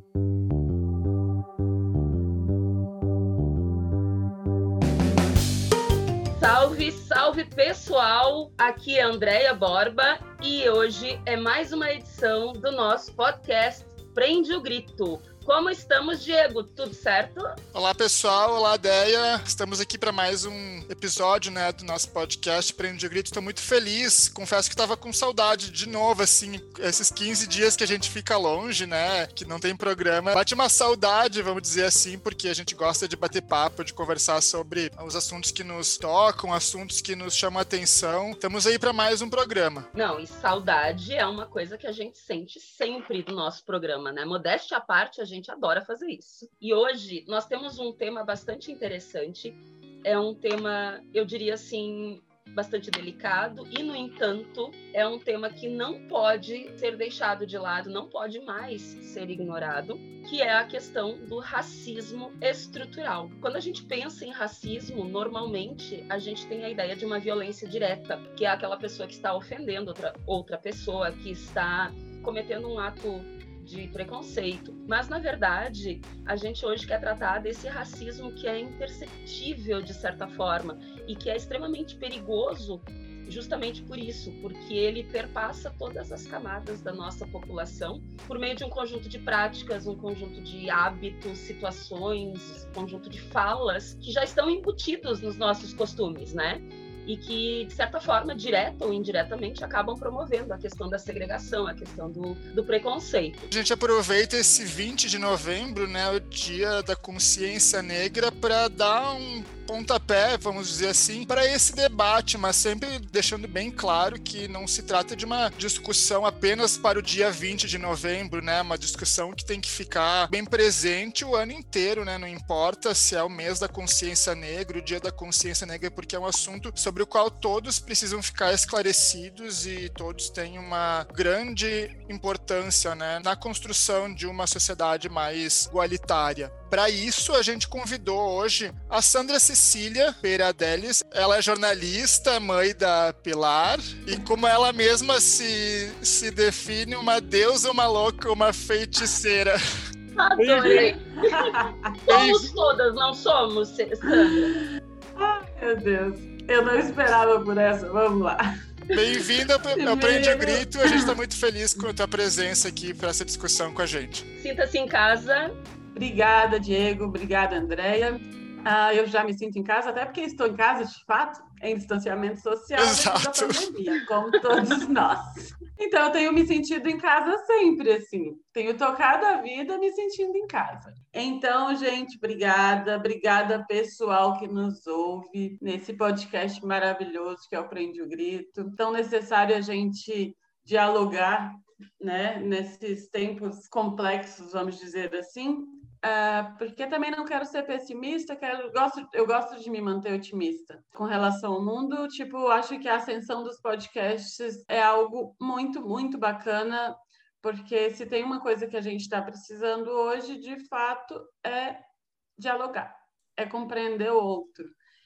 Salve, salve pessoal! Aqui é Andréia Borba e hoje é mais uma edição do nosso podcast Prende o Grito. Como estamos, Diego? Tudo certo? Olá, pessoal. Olá, Deia. Estamos aqui para mais um episódio, do nosso podcast Prende o Grito. Estou muito feliz. Confesso que estava com saudade de novo, assim, esses 15 dias que a gente fica longe, que não tem programa. Bate uma saudade, vamos dizer assim, porque a gente gosta de bater papo, de conversar sobre os assuntos que nos tocam, assuntos que nos chamam a atenção. Estamos aí para mais um programa. Não, e saudade é uma coisa que a gente sente sempre do nosso programa, né? Modéstia à parte, a gente adora fazer isso. E hoje nós temos um tema bastante interessante. É um tema, eu diria assim, bastante delicado e, no entanto, é um tema que não pode ser deixado de lado, não pode mais ser ignorado, que é a questão do racismo estrutural. Quando a gente pensa em racismo, normalmente a gente tem a ideia de uma violência direta, que é aquela pessoa que está ofendendo outra pessoa, que está cometendo um ato de preconceito. Mas, na verdade, a gente hoje quer tratar desse racismo que é imperceptível, de certa forma, e que é extremamente perigoso justamente por isso, porque ele perpassa todas as camadas da nossa população por meio de um conjunto de práticas, um conjunto de hábitos, situações, um conjunto de falas que já estão embutidos nos nossos costumes, e que, de certa forma, direta ou indiretamente, acabam promovendo a questão da segregação, a questão do preconceito. A gente aproveita esse 20 de novembro, o Dia da Consciência Negra, para dar um pontapé, vamos dizer assim, para esse debate, mas sempre deixando bem claro que não se trata de uma discussão apenas para o dia 20 de novembro, uma discussão que tem que ficar bem presente o ano inteiro, não importa se é o mês da consciência negra, o dia da consciência negra, porque é um assunto sobre o qual todos precisam ficar esclarecidos e todos têm uma grande importância, na construção de uma sociedade mais igualitária. Para isso, a gente convidou hoje a Sandra Cecília Peiradelis. Ela é jornalista, mãe da Pilar, e como ela mesma se define, uma deusa, uma louca, uma feiticeira. Adorei! Somos todas, não somos, Sandra? Ai, meu Deus. Eu não esperava por essa. Vamos lá. Bem-vinda ao Prende o Grito. A gente está muito feliz com a tua presença aqui para essa discussão com a gente. Sinta-se em casa. Obrigada, Diego. Obrigada, Andréia. Eu já me sinto em casa, até porque estou em casa, de fato, em distanciamento social devido à pandemia, como todos nós. Então, eu tenho me sentido em casa sempre, assim. Tenho tocado a vida me sentindo em casa. Então, gente, obrigada. Obrigada, pessoal que nos ouve nesse podcast maravilhoso que é o Prende o Grito. Tão necessário a gente dialogar, nesses tempos complexos, vamos dizer assim. Porque também não quero ser pessimista, eu gosto de me manter otimista com relação ao mundo. Acho que a ascensão dos podcasts é algo muito, muito bacana, porque se tem uma coisa que a gente está precisando hoje, de fato, é dialogar, é compreender o outro.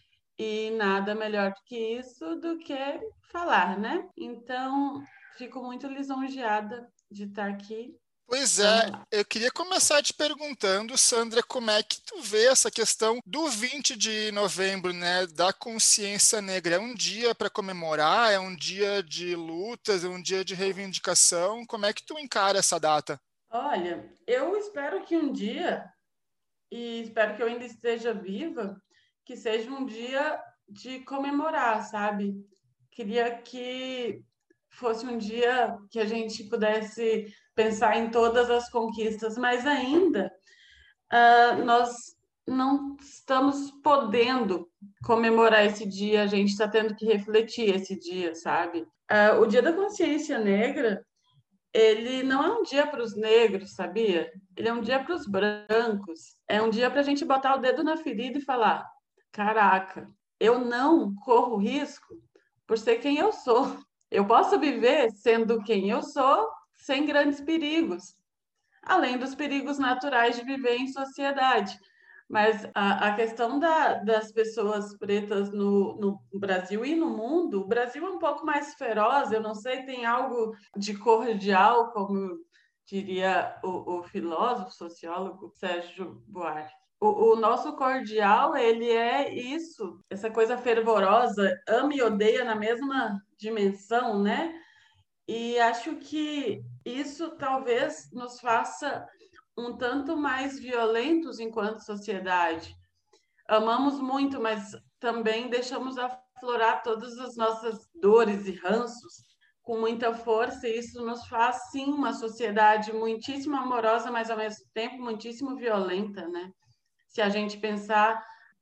E nada melhor que isso do que falar, Então, fico muito lisonjeada de estar aqui. Pois é, eu queria começar te perguntando, Sandra, como é que tu vê essa questão do 20 de novembro, da consciência negra? É um dia para comemorar, é um dia de lutas, é um dia de reivindicação? Como é que tu encara essa data? Olha, eu espero que um dia, e espero que eu ainda esteja viva, que seja um dia de comemorar, sabe? Queria que fosse um dia que a gente pudesse pensar em todas as conquistas, mas ainda nós não estamos podendo comemorar esse dia, a gente está tendo que refletir esse dia, sabe? O Dia da Consciência Negra, ele não é um dia para os negros, sabia? Ele é um dia para os brancos, é um dia para a gente botar o dedo na ferida e falar: caraca, eu não corro risco por ser quem eu sou. Eu posso viver sendo quem eu sou, sem grandes perigos, além dos perigos naturais de viver em sociedade. Mas a questão das pessoas pretas no Brasil e no mundo, o Brasil é um pouco mais feroz, eu não sei, tem algo de cordial, como diria o filósofo, sociólogo Sérgio Buarque. O nosso cordial, ele é isso, essa coisa fervorosa, ama e odeia na mesma dimensão, né? E acho que isso talvez nos faça um tanto mais violentos enquanto sociedade. Amamos muito, mas também deixamos aflorar todas as nossas dores e ranços com muita força, e isso nos faz, sim, uma sociedade muitíssimo amorosa, mas ao mesmo tempo muitíssimo violenta, né? Se a gente pensar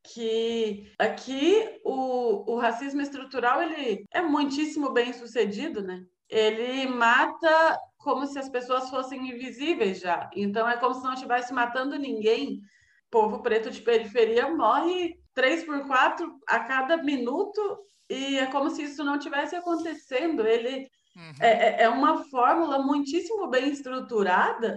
que aqui o racismo estrutural ele é muitíssimo bem sucedido, né? Ele mata como se as pessoas fossem invisíveis já. Então é como se não estivesse matando ninguém. O povo preto de periferia morre 3 por 4 a cada minuto e é como se isso não tivesse acontecendo. Ele é uma fórmula muitíssimo bem estruturada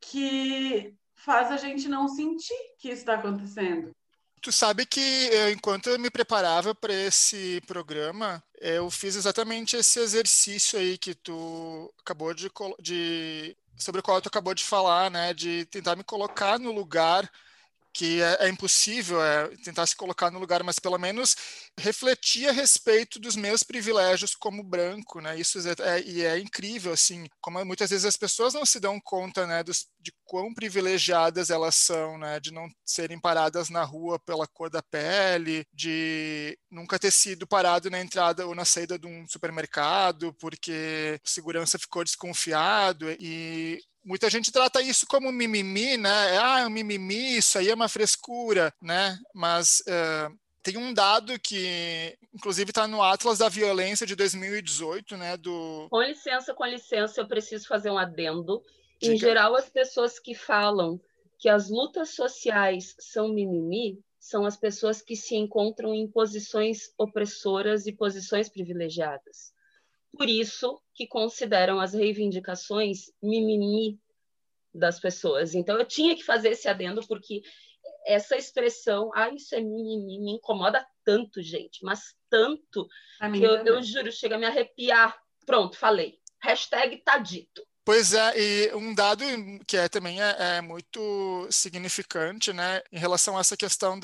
que faz a gente não sentir que isso está acontecendo. Tu sabe que enquanto eu me preparava para esse programa, eu fiz exatamente esse exercício aí que tu acabou sobre o qual tu acabou de falar, né? De tentar me colocar no lugar que é impossível tentar se colocar no lugar, mas pelo menos refletir a respeito dos meus privilégios como branco, né? Isso é incrível, assim, como muitas vezes as pessoas não se dão conta, né, de quão privilegiadas elas são, né, de não serem paradas na rua pela cor da pele, de nunca ter sido parado na entrada ou na saída de um supermercado porque o segurança ficou desconfiado e muita gente trata isso como mimimi, né? Um mimimi, isso aí é uma frescura, né? Mas tem um dado que, inclusive, está no Atlas da Violência de 2018, né? Com licença, eu preciso fazer um adendo. Diga. Em geral, as pessoas que falam que as lutas sociais são mimimi são as pessoas que se encontram em posições opressoras e posições privilegiadas. Por isso que consideram as reivindicações mimimi das pessoas. Então, eu tinha que fazer esse adendo, porque essa expressão, isso é mimimi, me incomoda tanto, gente, mas tanto, que eu juro, chega a me arrepiar. Pronto, falei. Hashtag tá dito. Pois é, e um dado que também é muito significante, né, em relação a essa questão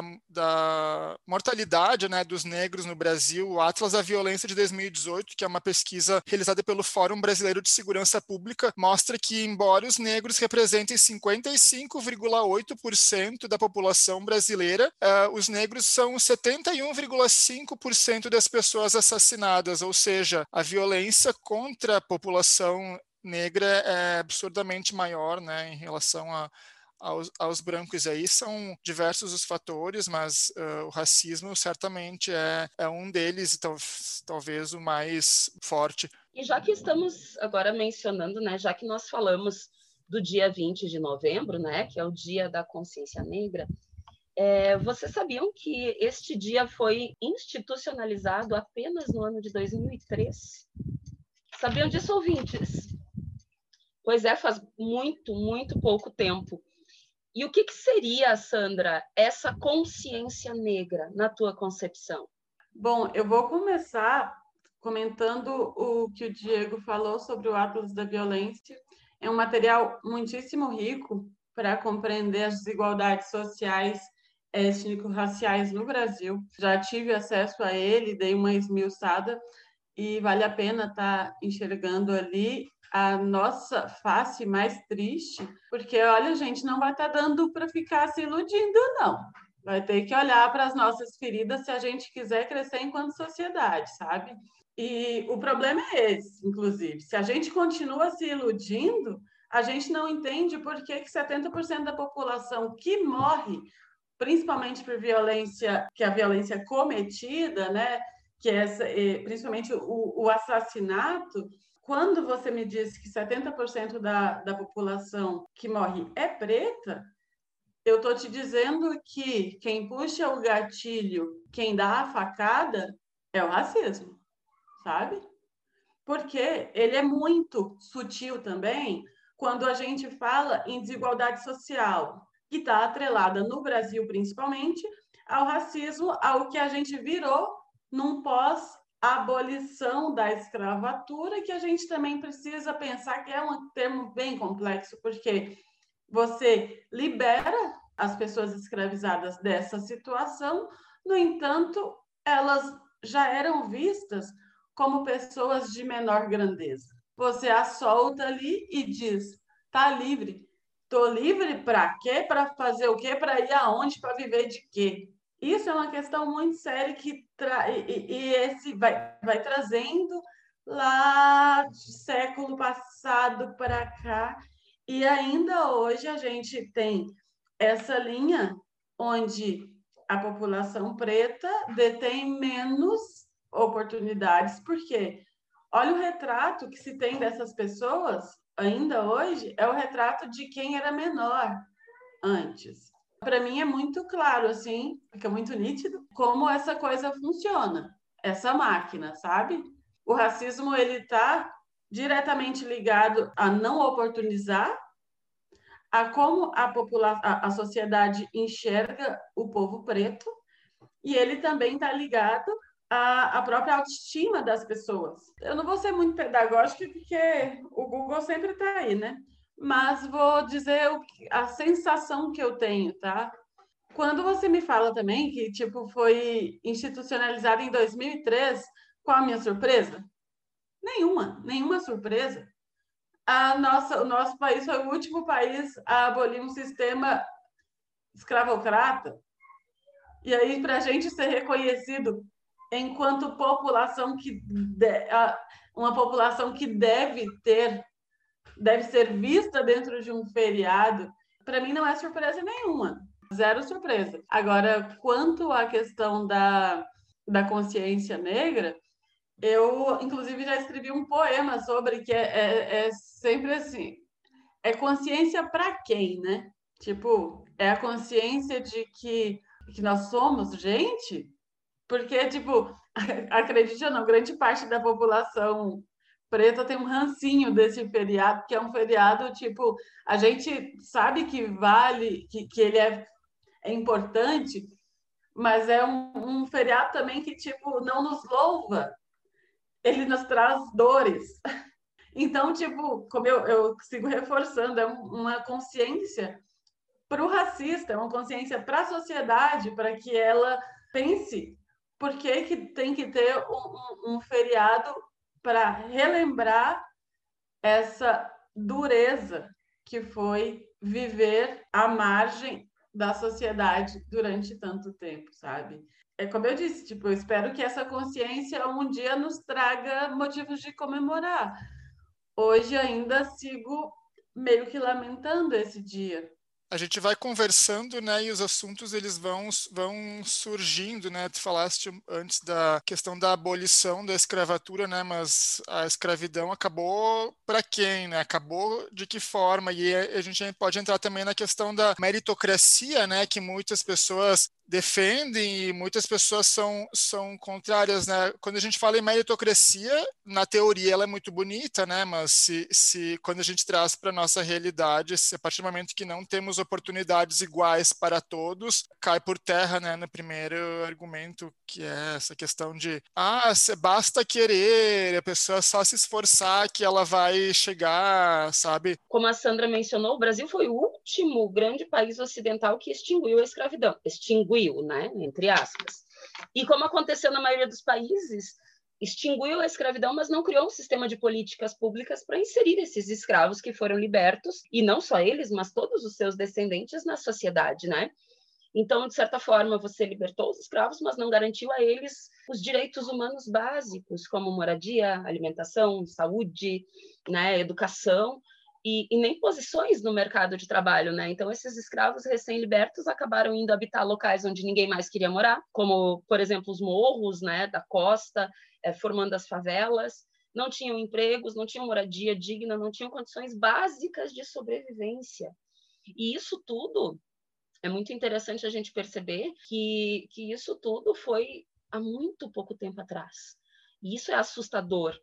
da mortalidade, né, dos negros no Brasil, o Atlas da Violência de 2018, que é uma pesquisa realizada pelo Fórum Brasileiro de Segurança Pública, mostra que, embora os negros representem 55,8% da população brasileira, os negros são 71,5% das pessoas assassinadas, ou seja, a violência contra a população negra é absurdamente maior, né, em relação aos brancos. Aí são diversos os fatores, mas o racismo certamente é um deles e talvez o mais forte. E já que estamos agora mencionando, né, já que nós falamos do dia 20 de novembro, né, que é o Dia da Consciência Negra, vocês sabiam que este dia foi institucionalizado apenas no ano de 2003? Sabiam disso, ouvintes? Pois é, faz muito, muito pouco tempo. E o que seria, Sandra, essa consciência negra na tua concepção? Bom, eu vou começar comentando o que o Diego falou sobre o Atlas da Violência. É um material muitíssimo rico para compreender as desigualdades sociais étnico-raciais no Brasil. Já tive acesso a ele, dei uma esmiuçada e vale a pena estar enxergando ali a nossa face mais triste, porque, olha, gente, não vai estar dando para ficar se iludindo, não. Vai ter que olhar para as nossas feridas se a gente quiser crescer enquanto sociedade, sabe? E o problema é esse, inclusive. Se a gente continua se iludindo, a gente não entende por que 70% da população que morre, principalmente por violência, que é a violência cometida, né? Que é principalmente o assassinato. Quando você me disse que 70% da população que morre é preta, eu estou te dizendo que quem puxa o gatilho, quem dá a facada, é o racismo, sabe? Porque ele é muito sutil também quando a gente fala em desigualdade social, que está atrelada no Brasil, principalmente, ao racismo, ao que a gente virou num pós a abolição da escravatura, que a gente também precisa pensar que é um termo bem complexo, porque você libera as pessoas escravizadas dessa situação, no entanto, elas já eram vistas como pessoas de menor grandeza. Você a solta ali e diz: tá livre. Tô livre para quê? Para fazer o quê? Para ir aonde? Para viver de quê? Isso é uma questão muito séria que esse vai trazendo lá do século passado para cá. E ainda hoje a gente tem essa linha onde a população preta detém menos oportunidades, porque olha o retrato que se tem dessas pessoas ainda hoje, é o retrato de quem era menor antes. Para mim é muito claro, assim, fica muito nítido como essa coisa funciona, essa máquina, sabe? O racismo, ele está diretamente ligado a não oportunizar, a como a sociedade enxerga o povo preto, e ele também está ligado à própria autoestima das pessoas. Eu não vou ser muito pedagógica, porque o Google sempre está aí, né? Mas vou dizer a sensação que eu tenho, tá? Quando você me fala também que tipo foi institucionalizado em 2003, qual a minha surpresa? Nenhuma surpresa. O nosso país foi o último país a abolir um sistema escravocrata. E aí, para a gente ser reconhecido enquanto população uma população que deve ser vista dentro de um feriado, para mim não é surpresa nenhuma. Zero surpresa. Agora, quanto à questão da consciência negra, eu, inclusive, já escrevi um poema sobre que é sempre assim. É consciência para quem, né? Tipo, é a consciência de que nós somos gente, porque, tipo, acredite ou não, grande parte da população preta tem um rancinho desse feriado, que é um feriado, tipo, a gente sabe que vale, que ele é importante, mas é um feriado também que, tipo, não nos louva, ele nos traz dores. Então, tipo, como eu sigo reforçando, é uma consciência para o racista, é uma consciência para a sociedade, para que ela pense por que tem que ter um feriado para relembrar essa dureza que foi viver à margem da sociedade durante tanto tempo, sabe? É como eu disse, tipo, eu espero que essa consciência um dia nos traga motivos de comemorar. Hoje ainda sigo meio que lamentando esse dia. A gente vai conversando, né, e os assuntos eles vão surgindo, né? Tu falaste antes da questão da abolição da escravatura, né? Mas a escravidão acabou para quem, né? Acabou de que forma? E a gente pode entrar também na questão da meritocracia, né? Que muitas pessoas defendem e muitas pessoas são contrárias, né? Quando a gente fala em meritocracia, na teoria ela é muito bonita, né? Mas quando a gente traz para nossa realidade, a partir do momento que não temos oportunidades iguais para todos, cai por terra, né? No primeiro argumento, que é essa questão de basta querer, a pessoa só se esforçar que ela vai chegar, sabe? Como a Sandra mencionou, o Brasil foi o último grande país ocidental que extinguiu a escravidão. Extinguiu, né? Entre aspas. E como aconteceu na maioria dos países, extinguiu a escravidão, mas não criou um sistema de políticas públicas para inserir esses escravos que foram libertos, e não só eles, mas todos os seus descendentes na sociedade, né? Então, de certa forma, você libertou os escravos, mas não garantiu a eles os direitos humanos básicos, como moradia, alimentação, saúde, né, educação, e nem posições no mercado de trabalho, né? Então, esses escravos recém-libertos acabaram indo habitar locais onde ninguém mais queria morar, como, por exemplo, os morros, né, da costa, formando as favelas. Não tinham empregos, não tinham moradia digna, não tinham condições básicas de sobrevivência. E isso tudo é muito interessante a gente perceber que isso tudo foi há muito pouco tempo atrás. E isso é assustador.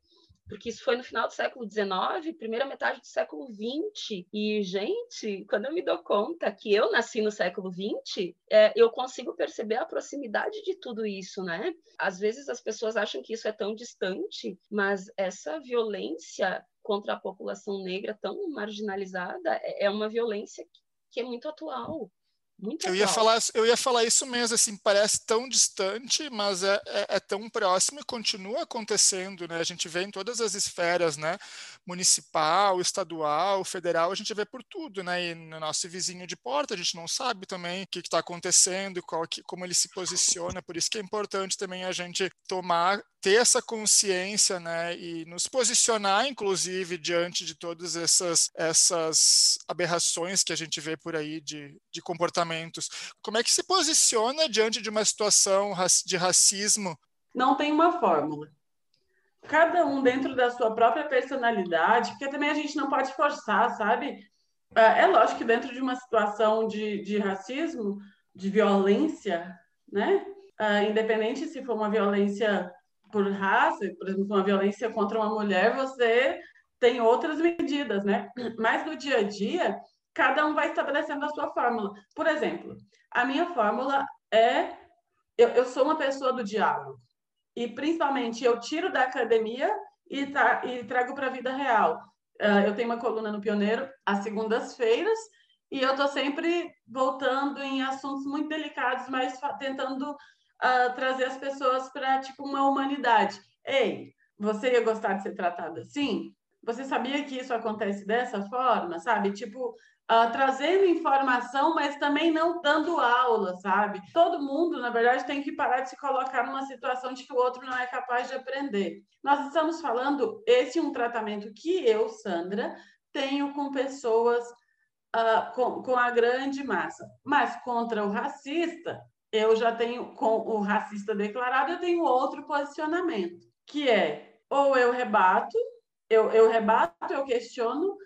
porque isso foi no final do século XIX, primeira metade do século XX. E, gente, quando eu me dou conta que eu nasci no século XX, eu consigo perceber a proximidade de tudo isso, né? Às vezes as pessoas acham que isso é tão distante, mas essa violência contra a população negra tão marginalizada é uma violência que é muito atual. Muito atual. Eu ia falar isso mesmo, assim, parece tão distante, mas é tão próximo e continua acontecendo, né? A gente vê em todas as esferas, né? Municipal, estadual, federal, a gente vê por tudo, né? E no nosso vizinho de porta, a gente não sabe também o que está acontecendo, como ele se posiciona, por isso que é importante também a gente ter essa consciência, né? E nos posicionar, inclusive, diante de todas essas aberrações que a gente vê por aí de comportamentos. Como é que se posiciona diante de uma situação de racismo? Não tem uma fórmula. Cada um dentro da sua própria personalidade, porque também a gente não pode forçar, sabe? É lógico que dentro de uma situação de racismo, de violência, né? Independente se for uma violência por raça, por exemplo, uma violência contra uma mulher, você tem outras medidas, né? Mas no dia a dia, cada um vai estabelecendo a sua fórmula. Por exemplo, a minha fórmula é... Eu sou uma pessoa do diálogo. E, principalmente, eu tiro da academia e trago para a vida real. Eu tenho uma coluna no Pioneiro, às segundas-feiras, e eu estou sempre voltando em assuntos muito delicados, mas tentando trazer as pessoas para, tipo, uma humanidade. Ei, você ia gostar de ser tratada assim? Você sabia que isso acontece dessa forma, sabe? Tipo, trazendo informação, mas também não dando aula, sabe? Todo mundo, na verdade, tem que parar de se colocar numa situação de que o outro não é capaz de aprender. Nós estamos falando, esse é um tratamento que eu, Sandra, tenho com pessoas, com a grande massa. Mas contra o racista, eu já tenho, com o racista declarado, eu tenho outro posicionamento, que é, ou eu rebato, eu questiono,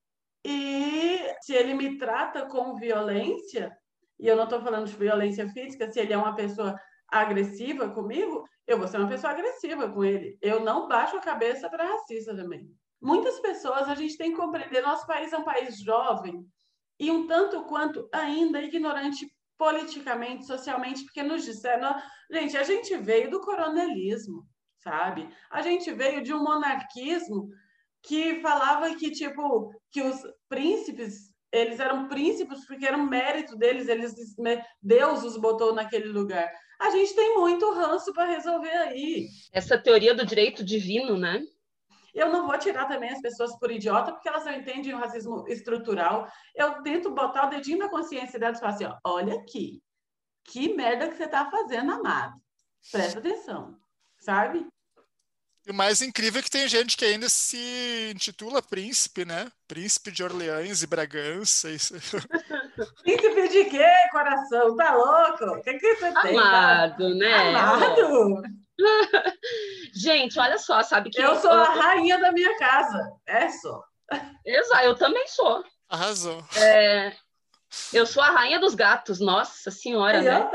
e se ele me trata com violência, e eu não estou falando de violência física, se ele é uma pessoa agressiva comigo, eu vou ser uma pessoa agressiva com ele. Eu não baixo a cabeça para racista também. Muitas pessoas, a gente tem que compreender, nosso país é um país jovem e um tanto quanto ainda ignorante politicamente, socialmente, porque nos disseram, gente, a gente veio do coronelismo, sabe? A gente veio de um monarquismo que falava que, tipo, que os príncipes, eles eram príncipes porque era um mérito deles, Deus os botou naquele lugar. A gente tem muito ranço para resolver aí. Essa teoria do direito divino, né? Eu não vou tirar também as pessoas por idiota, porque elas não entendem o racismo estrutural. Eu tento botar o dedinho na consciência delas e falar assim, ó, olha aqui, que merda que você está fazendo, amado. Presta atenção, sabe? E o mais incrível é que tem gente que ainda se intitula príncipe, né? Príncipe de Orleans e Bragança. Isso. Príncipe de quê, coração? Tá louco? O que você tem? Amado, né? Amado? Gente, olha só, sabe que... Eu sou a rainha da minha casa. É só. Exato, eu também sou. Arrasou. Eu sou a rainha dos gatos, nossa senhora, né?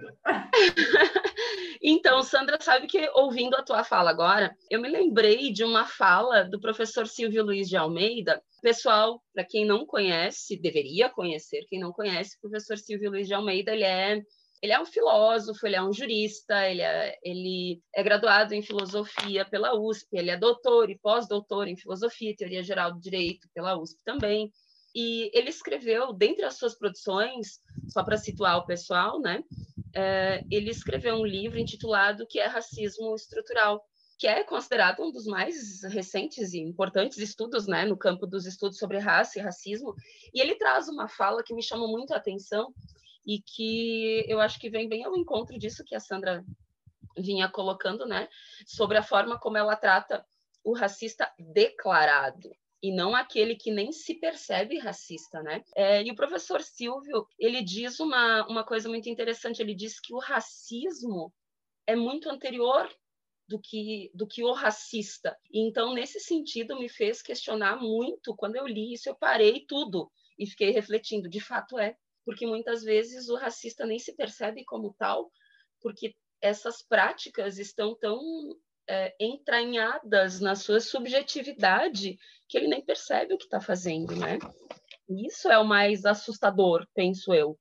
Então, Sandra, sabe que ouvindo a tua fala agora, eu me lembrei de uma fala do professor Silvio Luiz de Almeida. Pessoal, para quem não conhece, deveria conhecer, quem não conhece, o professor Silvio Luiz de Almeida, ele é um filósofo, ele é um jurista, ele é graduado em filosofia pela USP, ele é doutor e pós-doutor em filosofia e teoria geral do direito pela USP também. E ele escreveu, dentre as suas produções, só para situar o pessoal, né? Ele escreveu um livro intitulado Que é Racismo Estrutural, que é considerado um dos mais recentes e importantes estudos, né, no campo dos estudos sobre raça e racismo. E ele traz uma fala que me chamou muito a atenção e que eu acho que vem bem ao encontro disso que a Sandra vinha colocando, né, sobre a forma como ela trata o racista declarado e não aquele que nem se percebe racista, né? E o professor Silvio, ele diz uma coisa muito interessante, ele diz que o racismo é muito anterior do que o racista. Então, nesse sentido, me fez questionar muito. Quando eu li isso, eu parei tudo e fiquei refletindo. De fato é, porque muitas vezes o racista nem se percebe como tal, porque essas práticas estão tão entranhadas na sua subjetividade que ele nem percebe o que está fazendo, né? Isso é o mais assustador, penso eu,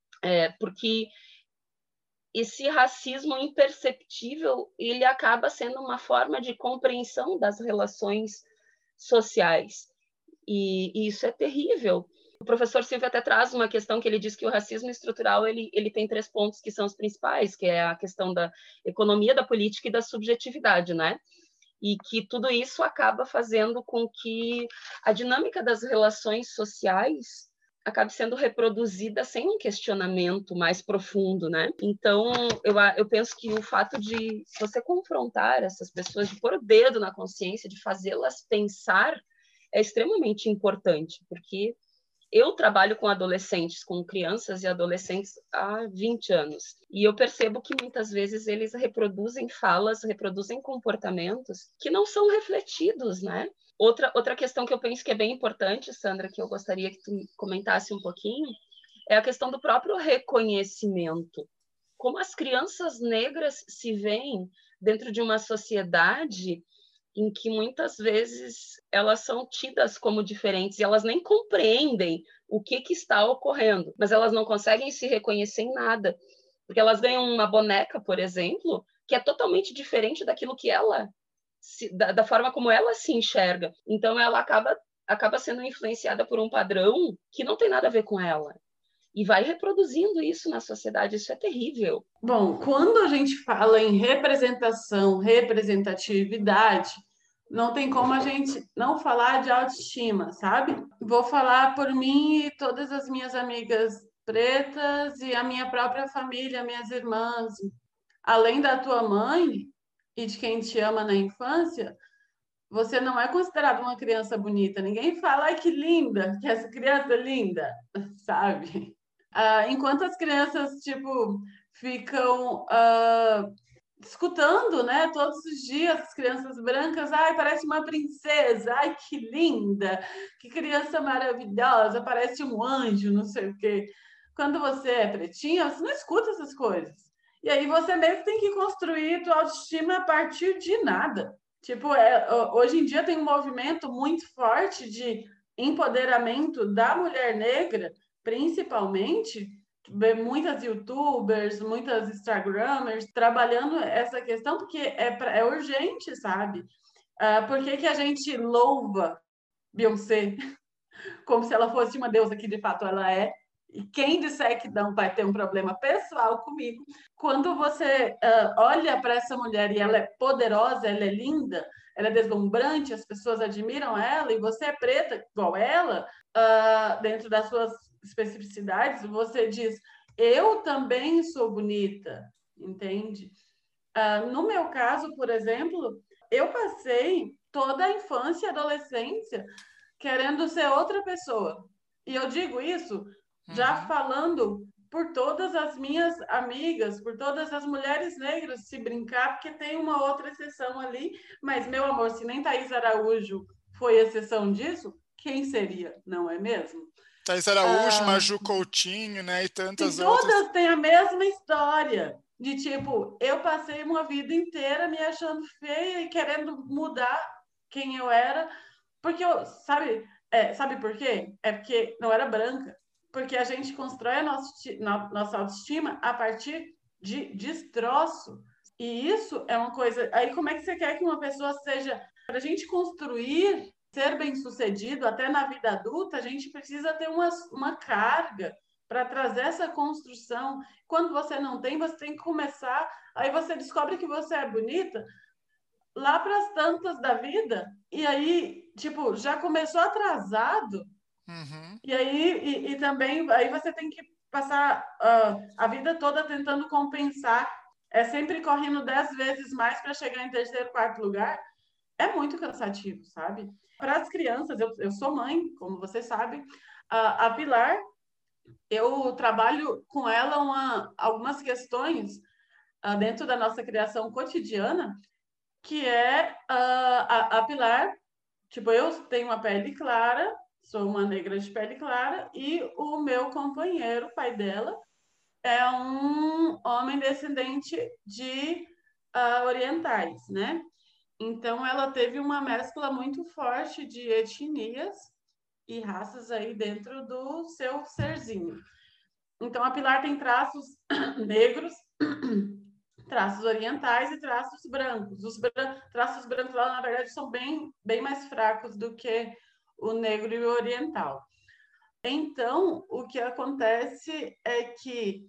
porque esse racismo imperceptível, ele acaba sendo uma forma de compreensão das relações sociais, e isso é terrível. O professor Silvio até traz uma questão que ele diz que o racismo estrutural ele tem 3 pontos que são os principais, que é a questão da economia, da política e da subjetividade, né? E que tudo isso acaba fazendo com que a dinâmica das relações sociais acabe sendo reproduzida sem um questionamento mais profundo, né? Então, eu penso que o fato de você confrontar essas pessoas, de pôr o dedo na consciência, de fazê-las pensar, é extremamente importante, porque eu trabalho com adolescentes, com crianças e adolescentes há 20 anos. E eu percebo que muitas vezes eles reproduzem falas, reproduzem comportamentos que não são refletidos, né? Outra questão que eu penso que é bem importante, Sandra, que eu gostaria que tu comentasse um pouquinho, é a questão do próprio reconhecimento. Como as crianças negras se veem dentro de uma sociedade em que muitas vezes elas são tidas como diferentes e elas nem compreendem o que está ocorrendo, mas elas não conseguem se reconhecer em nada, porque elas ganham uma boneca, por exemplo, que é totalmente diferente daquilo que ela, da forma como ela se enxerga. Então ela acaba sendo influenciada por um padrão que não tem nada a ver com ela. E vai reproduzindo isso na sociedade, isso é terrível. Bom, quando a gente fala em representação, representatividade, não tem como a gente não falar de autoestima, sabe? Vou falar por mim e todas as minhas amigas pretas e a minha própria família, minhas irmãs. Além da tua mãe e de quem te ama na infância, você não é considerada uma criança bonita. Ninguém fala, ai, que linda, que essa criança é linda, sabe? Enquanto as crianças, tipo, ficam escutando, né, todos os dias, as crianças brancas, ai, parece uma princesa, ai, que linda, que criança maravilhosa, parece um anjo, não sei o quê. Quando você é pretinha, você não escuta essas coisas. E aí você mesmo tem que construir tua autoestima a partir de nada. Tipo, hoje em dia tem um movimento muito forte de empoderamento da mulher negra, principalmente, muitas youtubers, muitas instagramers trabalhando essa questão, porque é urgente, sabe? Por que a gente louva Beyoncé como se ela fosse uma deusa, que de fato ela é? E quem disser que não vai ter um problema pessoal comigo. Quando você olha para essa mulher e ela é poderosa, ela é linda, ela é deslumbrante, as pessoas admiram ela, e você é preta igual ela, dentro das suas especificidades, você diz, eu também sou bonita, entende? No meu caso, por exemplo, eu passei toda a infância e adolescência querendo ser outra pessoa. E eu digo isso já falando por todas as minhas amigas, por todas as mulheres negras, se brincar, porque tem uma outra exceção ali, mas, meu amor, se nem Thaís Araújo foi exceção disso, quem seria, não é mesmo? Thaís Araújo, Maju Coutinho, né, e tantas e outras. Todas têm a mesma história, de tipo, eu passei uma vida inteira me achando feia e querendo mudar quem eu era, porque eu, sabe por quê? É porque não era branca. Porque a gente constrói a nossa autoestima a partir de destroço. E isso é uma coisa... Aí como é que você quer que uma pessoa seja... Para a gente construir, ser bem-sucedido até na vida adulta, a gente precisa ter uma carga para trazer essa construção. Quando você não tem, você tem que começar... Aí você descobre que você é bonita lá para as tantas da vida, e aí, tipo, já começou atrasado, e aí e também aí você tem que passar a vida toda tentando compensar, sempre correndo 10 vezes mais para chegar em terceiro, quarto lugar, é muito cansativo, sabe? Para as crianças, eu sou mãe, como você sabe, a Pilar, eu trabalho com ela algumas questões dentro da nossa criação cotidiana, que é a Pilar, tipo, eu tenho uma pele clara, sou uma negra de pele clara, e o meu companheiro, pai dela, é um homem descendente de orientais, né? Então, ela teve uma mescla muito forte de etnias e raças aí dentro do seu serzinho. Então, a Pilar tem traços negros, traços orientais e traços brancos. Os traços brancos, lá, na verdade, são bem mais fracos do que o negro e o oriental. Então, o que acontece é que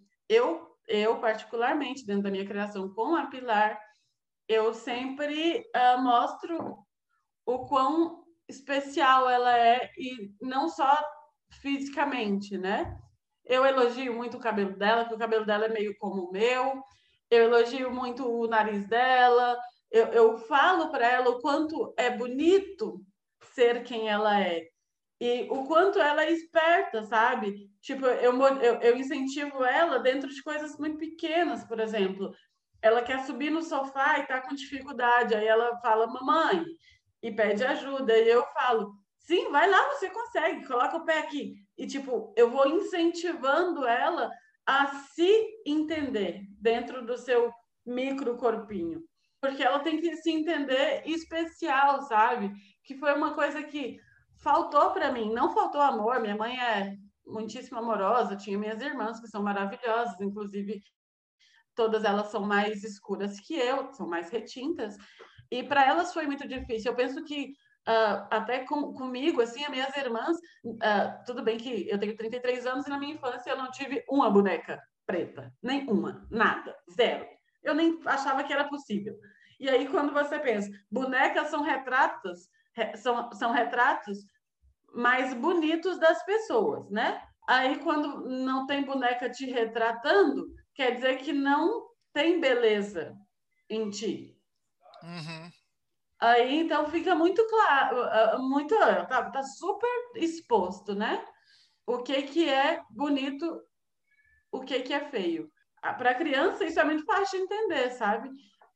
eu particularmente, dentro da minha criação com a Pilar, eu sempre mostro o quão especial ela é, e não só fisicamente, né? Eu elogio muito o cabelo dela, porque o cabelo dela é meio como o meu. Eu elogio muito o nariz dela. Eu falo para ela o quanto é bonito ser quem ela é. E o quanto ela é esperta, sabe? Tipo, eu incentivo ela dentro de coisas muito pequenas, por exemplo. Ela quer subir no sofá e tá com dificuldade. Aí ela fala, mamãe, e pede ajuda. E eu falo, sim, vai lá, você consegue, coloca o pé aqui. E, tipo, eu vou incentivando ela a se entender dentro do seu micro corpinho. Porque ela tem que se entender especial, sabe? Que foi uma coisa que faltou para mim. Não faltou amor. Minha mãe é muitíssimo amorosa. Tinha minhas irmãs, que são maravilhosas. Inclusive, todas elas são mais escuras que eu, são mais retintas. E para elas foi muito difícil. Eu penso que até comigo, assim, as minhas irmãs, tudo bem que eu tenho 33 anos e na minha infância eu não tive uma boneca preta, nenhuma, nada, zero. Eu nem achava que era possível. E aí, quando você pensa, bonecas são retratos, são retratos mais bonitos das pessoas, né? Aí, quando não tem boneca te retratando, quer dizer que não tem beleza em ti. Uhum. Aí, então, fica muito claro, tá super exposto, né? O que é bonito, o que é feio. Para criança, isso é muito fácil de entender, sabe?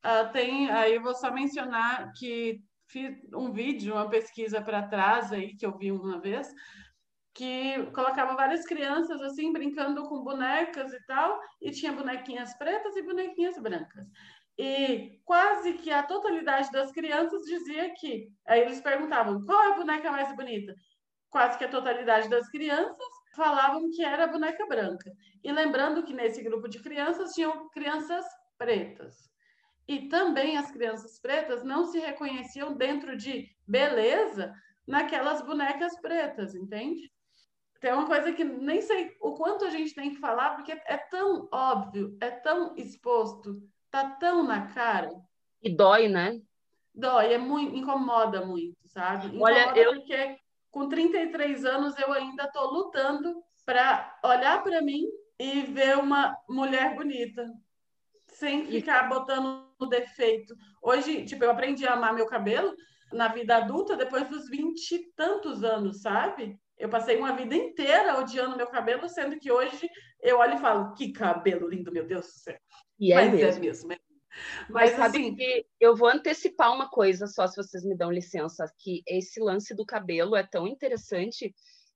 Aí eu vou só mencionar que fiz um vídeo, uma pesquisa para trás aí, que eu vi uma vez, que colocava várias crianças assim brincando com bonecas e tal, e tinha bonequinhas pretas e bonequinhas brancas. E quase que a totalidade das crianças dizia que, aí eles perguntavam, qual é a boneca mais bonita? Quase que a totalidade das crianças falavam que era a boneca branca. E lembrando que nesse grupo de crianças tinham crianças pretas. E também as crianças pretas não se reconheciam dentro de beleza naquelas bonecas pretas, entende? Tem uma coisa que nem sei o quanto a gente tem que falar, porque é tão óbvio, é tão exposto, tá tão na cara. E dói, né? Dói, incomoda muito, sabe? Olha, Incomoda porque com 33 anos eu ainda estou lutando para olhar para mim e ver uma mulher bonita, sem ficar botando o defeito. Hoje, tipo, eu aprendi a amar meu cabelo na vida adulta depois dos 20 e tantos anos, sabe? Eu passei uma vida inteira odiando meu cabelo, sendo que hoje eu olho e falo, que cabelo lindo, meu Deus do céu. E é mesmo. É mesmo. Mas sabe assim, que eu vou antecipar uma coisa, só se vocês me dão licença, que esse lance do cabelo é tão interessante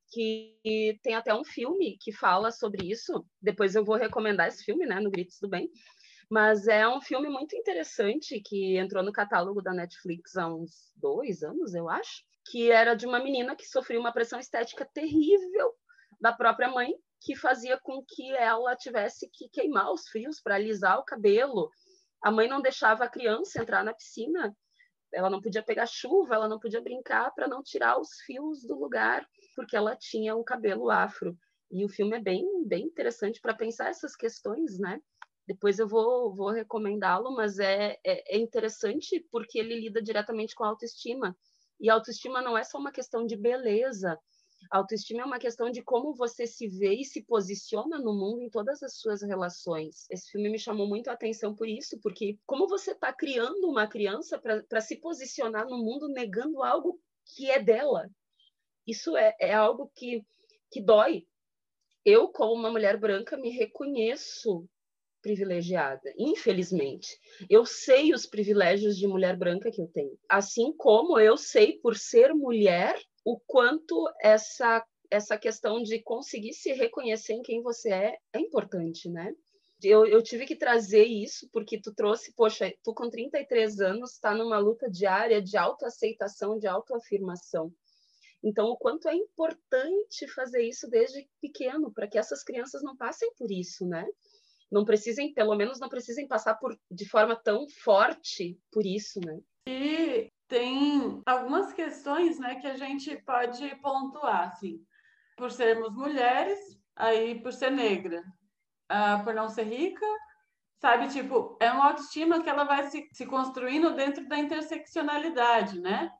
que tem até um filme que fala sobre isso. Depois eu vou recomendar esse filme, né, no Gritos do Bem. Mas é um filme muito interessante que entrou no catálogo da Netflix há uns 2 anos, eu acho, que era de uma menina que sofria uma pressão estética terrível da própria mãe, que fazia com que ela tivesse que queimar os fios para alisar o cabelo. A mãe não deixava a criança entrar na piscina, ela não podia pegar chuva, ela não podia brincar para não tirar os fios do lugar, porque ela tinha um cabelo afro. E o filme é bem interessante para pensar essas questões, né? Depois eu vou recomendá-lo, mas é interessante porque ele lida diretamente com a autoestima. E a autoestima não é só uma questão de beleza. A autoestima é uma questão de como você se vê e se posiciona no mundo em todas as suas relações. Esse filme me chamou muito a atenção por isso, porque como você está criando uma criança para se posicionar no mundo negando algo que é dela. Isso é algo que dói. Eu, como uma mulher branca, me reconheço privilegiada, infelizmente. Eu sei os privilégios de mulher branca que eu tenho. Assim como eu sei, por ser mulher, o quanto essa questão de conseguir se reconhecer em quem você é importante, né? Eu tive que trazer isso, porque tu trouxe, poxa, tu com 33 anos está numa luta diária de autoaceitação, de autoafirmação. Então, o quanto é importante fazer isso desde pequeno, para que essas crianças não passem por isso, né? Não precisem, pelo menos não precisem passar de forma tão forte por isso, né? E tem algumas questões, né, que a gente pode pontuar, assim, por sermos mulheres, aí por ser negra, por não ser rica, sabe, tipo, é uma autoestima que ela vai se construindo dentro da interseccionalidade, né?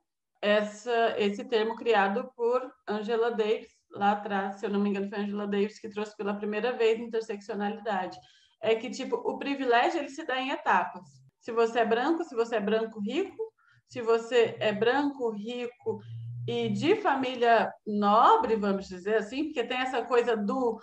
Esse termo criado por Angela Davis, lá atrás, se eu não me engano, foi Angela Davis que trouxe pela primeira vez interseccionalidade. É que, tipo, o privilégio, ele se dá em etapas. Se você é branco rico, se você é branco, rico e de família nobre, vamos dizer assim, porque tem essa coisa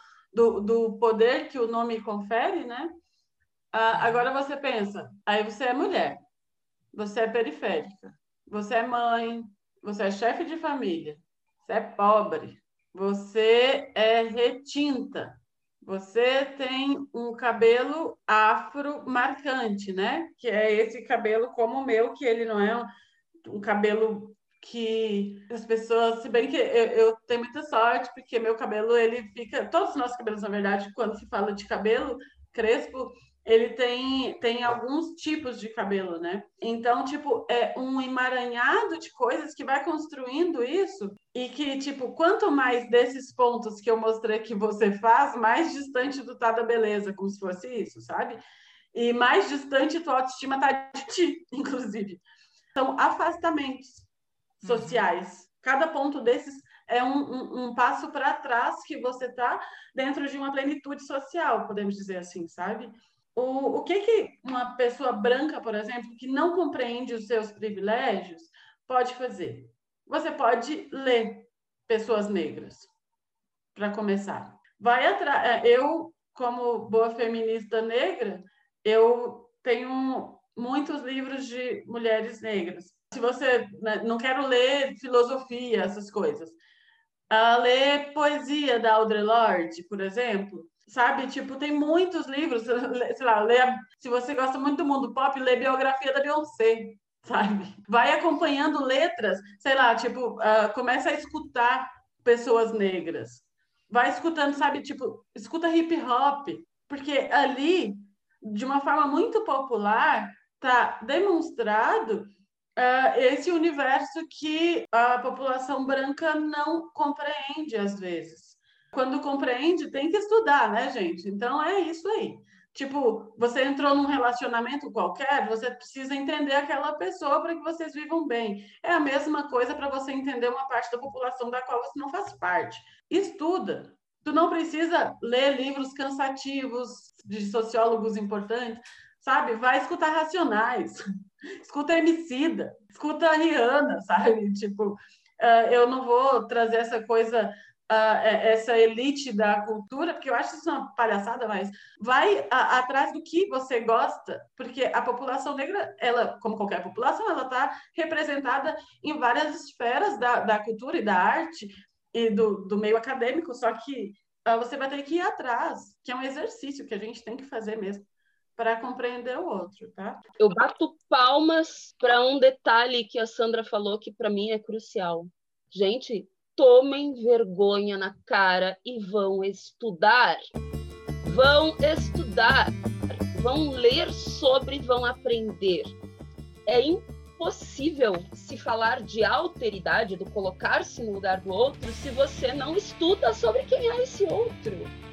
do poder que o nome confere, né? Agora você pensa, aí você é mulher, você é periférica, você é mãe, você é chefe de família, você é pobre, você é retinta, você tem um cabelo afro marcante, né? Que é esse cabelo como o meu, que ele não é um cabelo que as pessoas, se bem que eu tenho muita sorte, porque meu cabelo, ele fica, todos os nossos cabelos, na verdade, quando se fala de cabelo crespo, ele tem alguns tipos de cabelo, né? Então, tipo, é um emaranhado de coisas que vai construindo isso e que, tipo, quanto mais desses pontos que eu mostrei que você faz, mais distante tu tá da beleza, como se fosse isso, sabe? E mais distante tua autoestima tá de ti, inclusive. São afastamentos sociais. Cada ponto desses é um passo para trás que você tá dentro de uma plenitude social, podemos dizer assim, sabe? O que uma pessoa branca, por exemplo, que não compreende os seus privilégios, pode fazer? Você pode ler pessoas negras, para começar. Vai atrás. Eu, como boa feminista negra, eu tenho muitos livros de mulheres negras. Se você não quero ler filosofia, essas coisas, ler poesia da Audre Lorde, por exemplo, sabe? Tipo, tem muitos livros, sei lá, se você gosta muito do mundo pop, lê biografia da Beyoncé, sabe? Vai acompanhando letras, sei lá, tipo, começa a escutar pessoas negras. Vai escutando, sabe? Tipo, escuta hip hop, porque ali, de uma forma muito popular, tá demonstrado esse universo que a população branca não compreende às vezes. Quando compreende, tem que estudar, né, gente? Então é isso aí. Tipo, você entrou num relacionamento qualquer, você precisa entender aquela pessoa para que vocês vivam bem. É a mesma coisa para você entender uma parte da população da qual você não faz parte. Estuda. Tu não precisa ler livros cansativos de sociólogos importantes, sabe? Vai escutar Racionais. Escuta Emicida, escuta a Rihanna, sabe? Tipo, eu não vou trazer essa coisa, essa elite da cultura, porque eu acho isso uma palhaçada, mas vai atrás do que você gosta, porque a população negra, ela, como qualquer população, ela está representada em várias esferas da cultura e da arte e do meio acadêmico, só que você vai ter que ir atrás, que é um exercício que a gente tem que fazer mesmo, para compreender o outro, tá? Eu bato palmas para um detalhe que a Sandra falou que para mim é crucial. Gente, tomem vergonha na cara e vão estudar. Vão estudar. Vão ler sobre, vão aprender. É impossível se falar de alteridade, do colocar-se no lugar do outro, se você não estuda sobre quem é esse outro.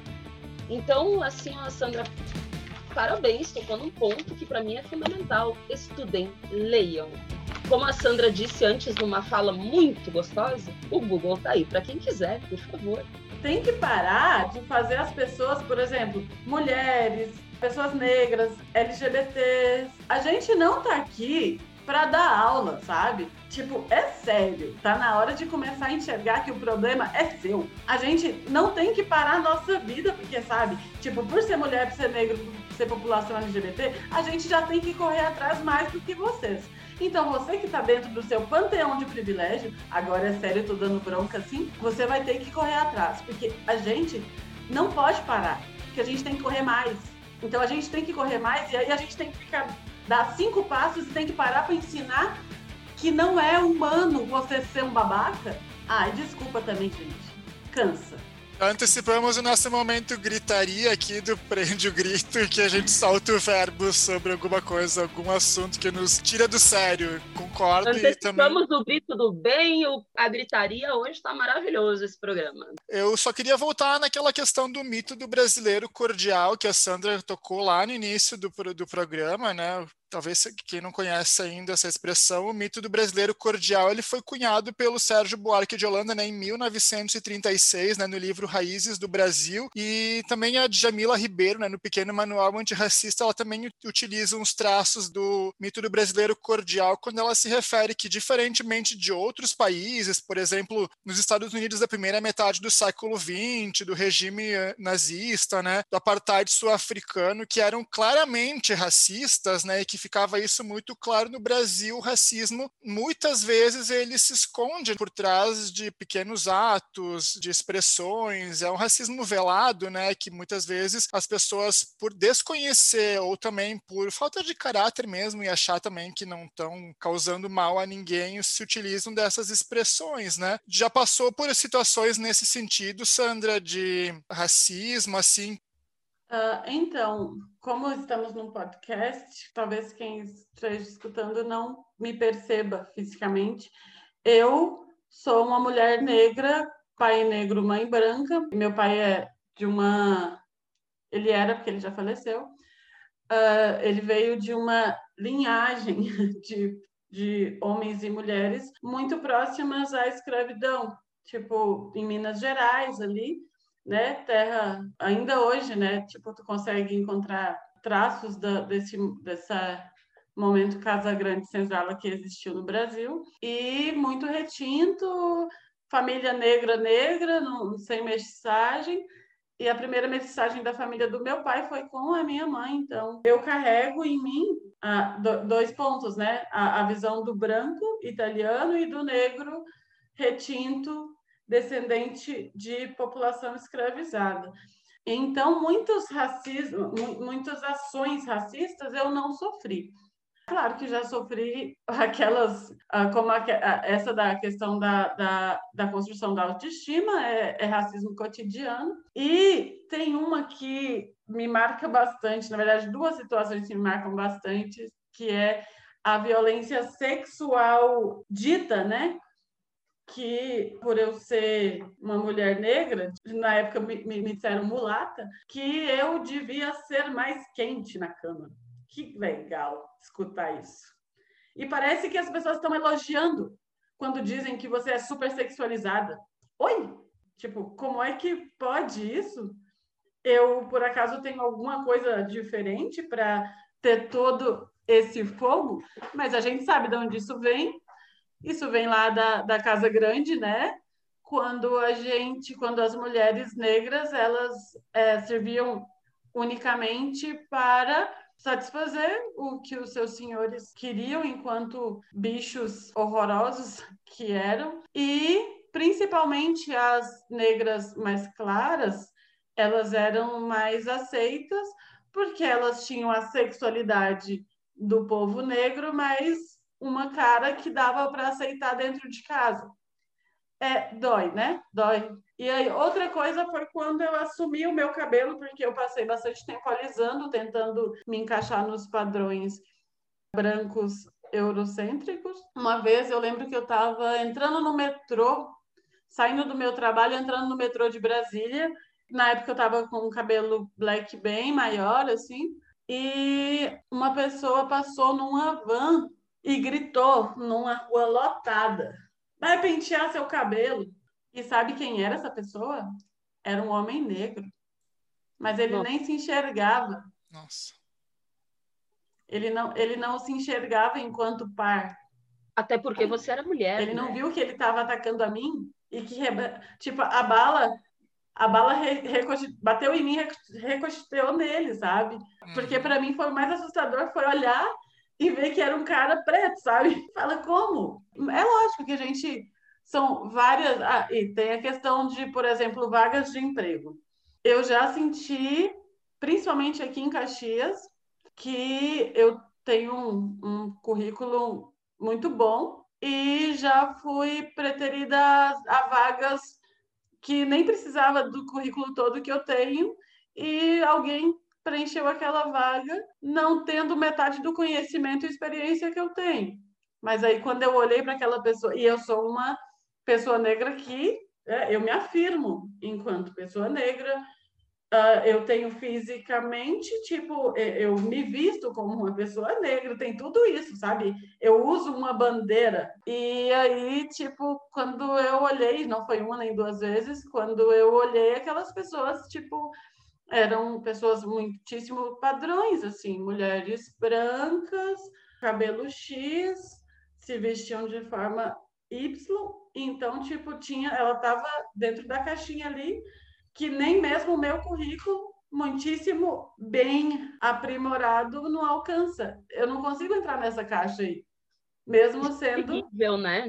Então, assim, a Sandra... Parabéns, tocou num ponto que para mim é fundamental. Estudem, leiam. Como a Sandra disse antes, numa fala muito gostosa, o Google tá aí para quem quiser, por favor. Tem que parar de fazer as pessoas, por exemplo, mulheres, pessoas negras, LGBTs. A gente não tá aqui para dar aula, sabe? Tipo, é sério. Tá na hora de começar a enxergar que o problema é seu. A gente não tem que parar a nossa vida, porque, sabe? Tipo, por ser mulher, por ser negro, por ser população LGBT, a gente já tem que correr atrás mais do que vocês. Então, você que tá dentro do seu panteão de privilégio, agora é sério, eu tô dando bronca assim, você vai ter que correr atrás, porque a gente não pode parar, porque a gente tem que correr mais. Então a gente tem que correr mais e aí a gente tem que dar 5 passos e tem que parar para ensinar que não é humano você ser um babaca. Ai, desculpa também, gente. Cansa. Antecipamos o nosso momento gritaria aqui do Prende o Grito, que a gente solta o verbo sobre alguma coisa, algum assunto que nos tira do sério. Concordo. Antecipamos o grito do bem, a gritaria. Hoje está maravilhoso esse programa. Eu só queria voltar naquela questão do mito do brasileiro cordial, que a Sandra tocou lá no início do programa, né? Talvez quem não conhece ainda essa expressão, o mito do brasileiro cordial, ele foi cunhado pelo Sérgio Buarque de Holanda, né, em 1936, né, no livro Raízes do Brasil, e também a Djamila Ribeiro, né, no Pequeno Manual Antirracista, ela também utiliza uns traços do mito do brasileiro cordial quando ela se refere que, diferentemente de outros países, por exemplo, nos Estados Unidos da primeira metade do século XX, do regime nazista, né, do apartheid sul-africano, que eram claramente racistas, né, e que ficava isso muito claro no Brasil, o racismo, muitas vezes ele se esconde por trás de pequenos atos, de expressões, é um racismo velado, né, que muitas vezes as pessoas, por desconhecer ou também por falta de caráter mesmo e achar também que não estão causando mal a ninguém, se utilizam dessas expressões, né? Já passou por situações nesse sentido, Sandra, de racismo, assim? Então, como estamos num podcast, talvez quem esteja escutando não me perceba fisicamente. Eu sou uma mulher negra, pai negro, mãe branca. Meu pai é de uma... Ele era, porque ele já faleceu. Ele veio de uma linhagem de homens e mulheres muito próximas à escravidão. Tipo, em Minas Gerais, ali, né? Terra, ainda hoje, né? Tipo, tu consegue encontrar traços dessa momento Casa Grande Senzala que existiu no Brasil. E muito retinto, família negra, sem mestiçagem. E a primeira mestiçagem da família do meu pai foi com a minha mãe. Então, eu carrego em mim 2 pontos, né? A visão do branco italiano e do negro retinto, descendente de população escravizada. Então, muitas ações racistas eu não sofri. Claro que já sofri aquelas, como essa da questão da construção da autoestima, é racismo cotidiano. E tem uma que me marca bastante, na verdade, 2 situações que me marcam bastante, que é a violência sexual dita, né? Que por eu ser uma mulher negra, na época me disseram mulata, que eu devia ser mais quente na cama. Que legal escutar isso. E parece que as pessoas estão elogiando quando dizem que você é super sexualizada. Oi? Tipo, como é que pode isso? Eu, por acaso, tenho alguma coisa diferente para ter todo esse fogo? Mas a gente sabe de onde isso vem. Isso vem lá da Casa Grande, né? Quando as mulheres negras, elas serviam unicamente para satisfazer o que os seus senhores queriam enquanto bichos horrorosos que eram. E, principalmente, as negras mais claras, elas eram mais aceitas porque elas tinham a sexualidade do povo negro, mas uma cara que dava para aceitar dentro de casa. Dói, né? Dói. E aí, outra coisa foi quando eu assumi o meu cabelo, porque eu passei bastante tempo alisando, tentando me encaixar nos padrões brancos eurocêntricos. Uma vez eu lembro que eu estava entrando no metrô, saindo do meu trabalho, entrando no metrô de Brasília. Na época eu estava com um cabelo black bem maior, assim, e uma pessoa passou numa van e gritou numa rua lotada: vai pentear seu cabelo. E sabe quem era essa pessoa? Era um homem negro. Mas ele nem se enxergava. Nossa. Ele não se enxergava enquanto par. Até porque você era mulher. Ele não viu que ele estava atacando a mim e que, tipo, a bala bateu em mim, recosteou nele, sabe? Porque para mim foi o mais assustador, foi olhar e ver que era um cara preto, sabe? Fala, como? É lógico que a gente... São várias... e tem a questão de, por exemplo, vagas de emprego. Eu já senti principalmente aqui em Caxias, que eu tenho um currículo muito bom e já fui preterida a vagas que nem precisava do currículo todo que eu tenho e alguém preencheu aquela vaga não tendo metade do conhecimento e experiência que eu tenho. Mas aí, quando eu olhei para aquela pessoa, e eu sou uma pessoa negra que eu me afirmo enquanto pessoa negra, eu tenho fisicamente, tipo, eu me visto como uma pessoa negra, tem tudo isso, sabe? Eu uso uma bandeira. E aí, tipo, quando eu olhei, não foi uma nem duas vezes, quando eu olhei aquelas pessoas, tipo, eram pessoas muitíssimo padrões, assim, mulheres brancas, cabelo X, se vestiam de forma Y, então, tipo, ela estava dentro da caixinha ali, que nem mesmo o meu currículo, muitíssimo bem aprimorado, não alcança. Eu não consigo entrar nessa caixa aí, mesmo sendo... Terrível, né?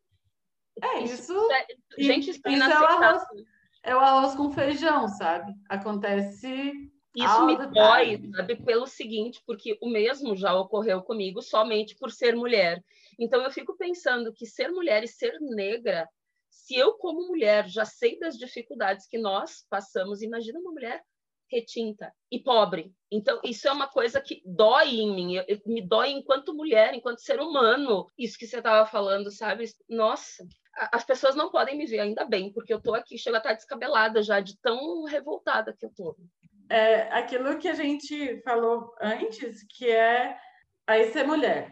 Isso. Gente, isso é Isso inaceitável. é o arroz com feijão, sabe? Acontece Isso me all the dói, time. sabe, pelo seguinte, porque o mesmo já ocorreu comigo somente por ser mulher. Então eu fico pensando que ser mulher e ser negra, se eu como mulher já sei das dificuldades que nós passamos, imagina uma mulher retinta e pobre. Então isso é uma coisa que dói em mim, me dói enquanto mulher, enquanto ser humano. Isso que você estava falando, sabe? Nossa, as pessoas não podem me ver, ainda bem, porque eu tô aqui, chego a estar descabelada já, de tão revoltada que eu tô. Aquilo que a gente falou antes, que é aí ser